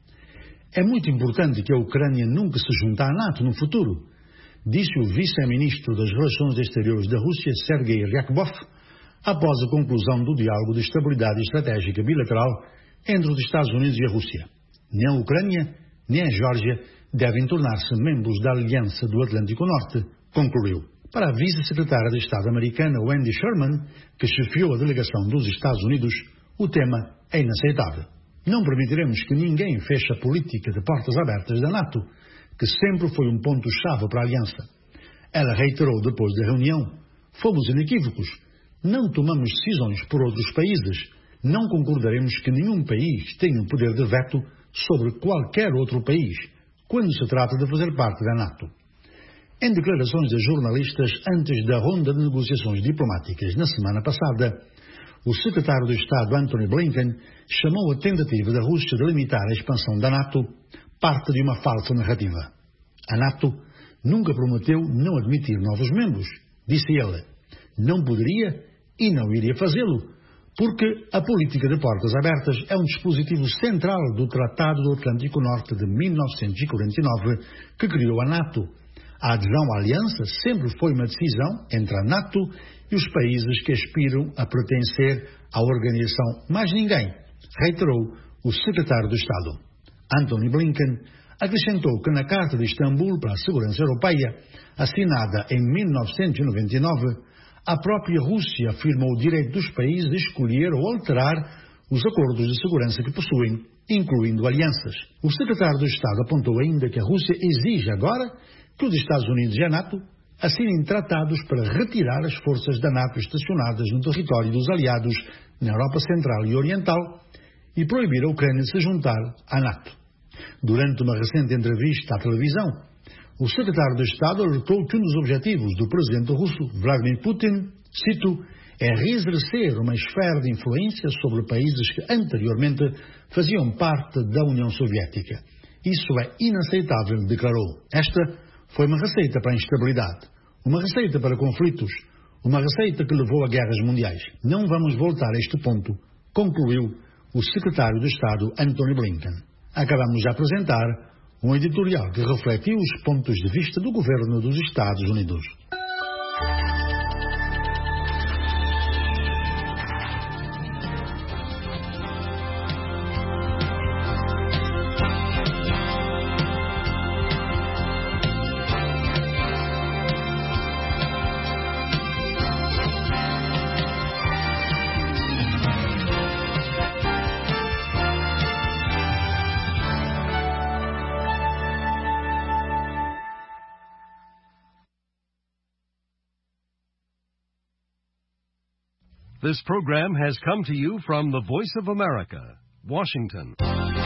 Speaker 5: É muito importante que a Ucrânia nunca se junte à NATO no futuro, disse o vice-ministro das Relações Exteriores da Rússia, Sergei Ryabkov, após a conclusão do diálogo de estabilidade estratégica bilateral entre os Estados Unidos e a Rússia. Nem a Ucrânia, nem a Geórgia devem tornar-se membros da Aliança do Atlântico Norte, concluiu. Para a vice-secretária de Estado americana, Wendy Sherman, que chefiou a delegação dos Estados Unidos, o tema é inaceitável. Não permitiremos que ninguém feche a política de portas abertas da NATO, que sempre foi um ponto-chave para a aliança. Ela reiterou depois da reunião: fomos inequívocos, não tomamos decisões por outros países, não concordaremos que nenhum país tenha o poder de veto sobre qualquer outro país, quando se trata de fazer parte da NATO. Em declarações a jornalistas antes da ronda de negociações diplomáticas na semana passada, o secretário de Estado Antony Blinken chamou a tentativa da Rússia de limitar a expansão da NATO parte de uma falsa narrativa. A NATO nunca prometeu não admitir novos membros, disse ele. Não poderia e não iria fazê-lo, porque a política de portas abertas é um dispositivo central do Tratado do Atlântico Norte de mil novecentos e quarenta e nove, que criou a NATO. A adesão à aliança sempre foi uma decisão entre a NATO e os países que aspiram a pertencer à organização. Mais ninguém, reiterou o secretário de Estado. Antony Blinken acrescentou que na Carta de Istambul para a Segurança Europeia, assinada em mil novecentos e noventa e nove, a própria Rússia afirmou o direito dos países de escolher ou alterar os acordos de segurança que possuem, incluindo alianças. O secretário de Estado apontou ainda que a Rússia exige agora que os Estados Unidos e a NATO assinem tratados para retirar as forças da NATO estacionadas no território dos aliados na Europa Central e Oriental e proibir a Ucrânia de se juntar à NATO. Durante uma recente entrevista à televisão, o secretário de Estado alertou que um dos objetivos do presidente russo, Vladimir Putin, cito, é reexercer uma esfera de influência sobre países que anteriormente faziam parte da União Soviética. Isso é inaceitável, declarou. Esta foi uma receita para a instabilidade, uma receita para conflitos, uma receita que levou a guerras mundiais. Não vamos voltar a este ponto, concluiu o secretário de Estado Antony Blinken. Acabamos de apresentar um editorial que refletiu os pontos de vista do governo dos Estados Unidos.
Speaker 15: This program has come to you from the Voice of America, Washington.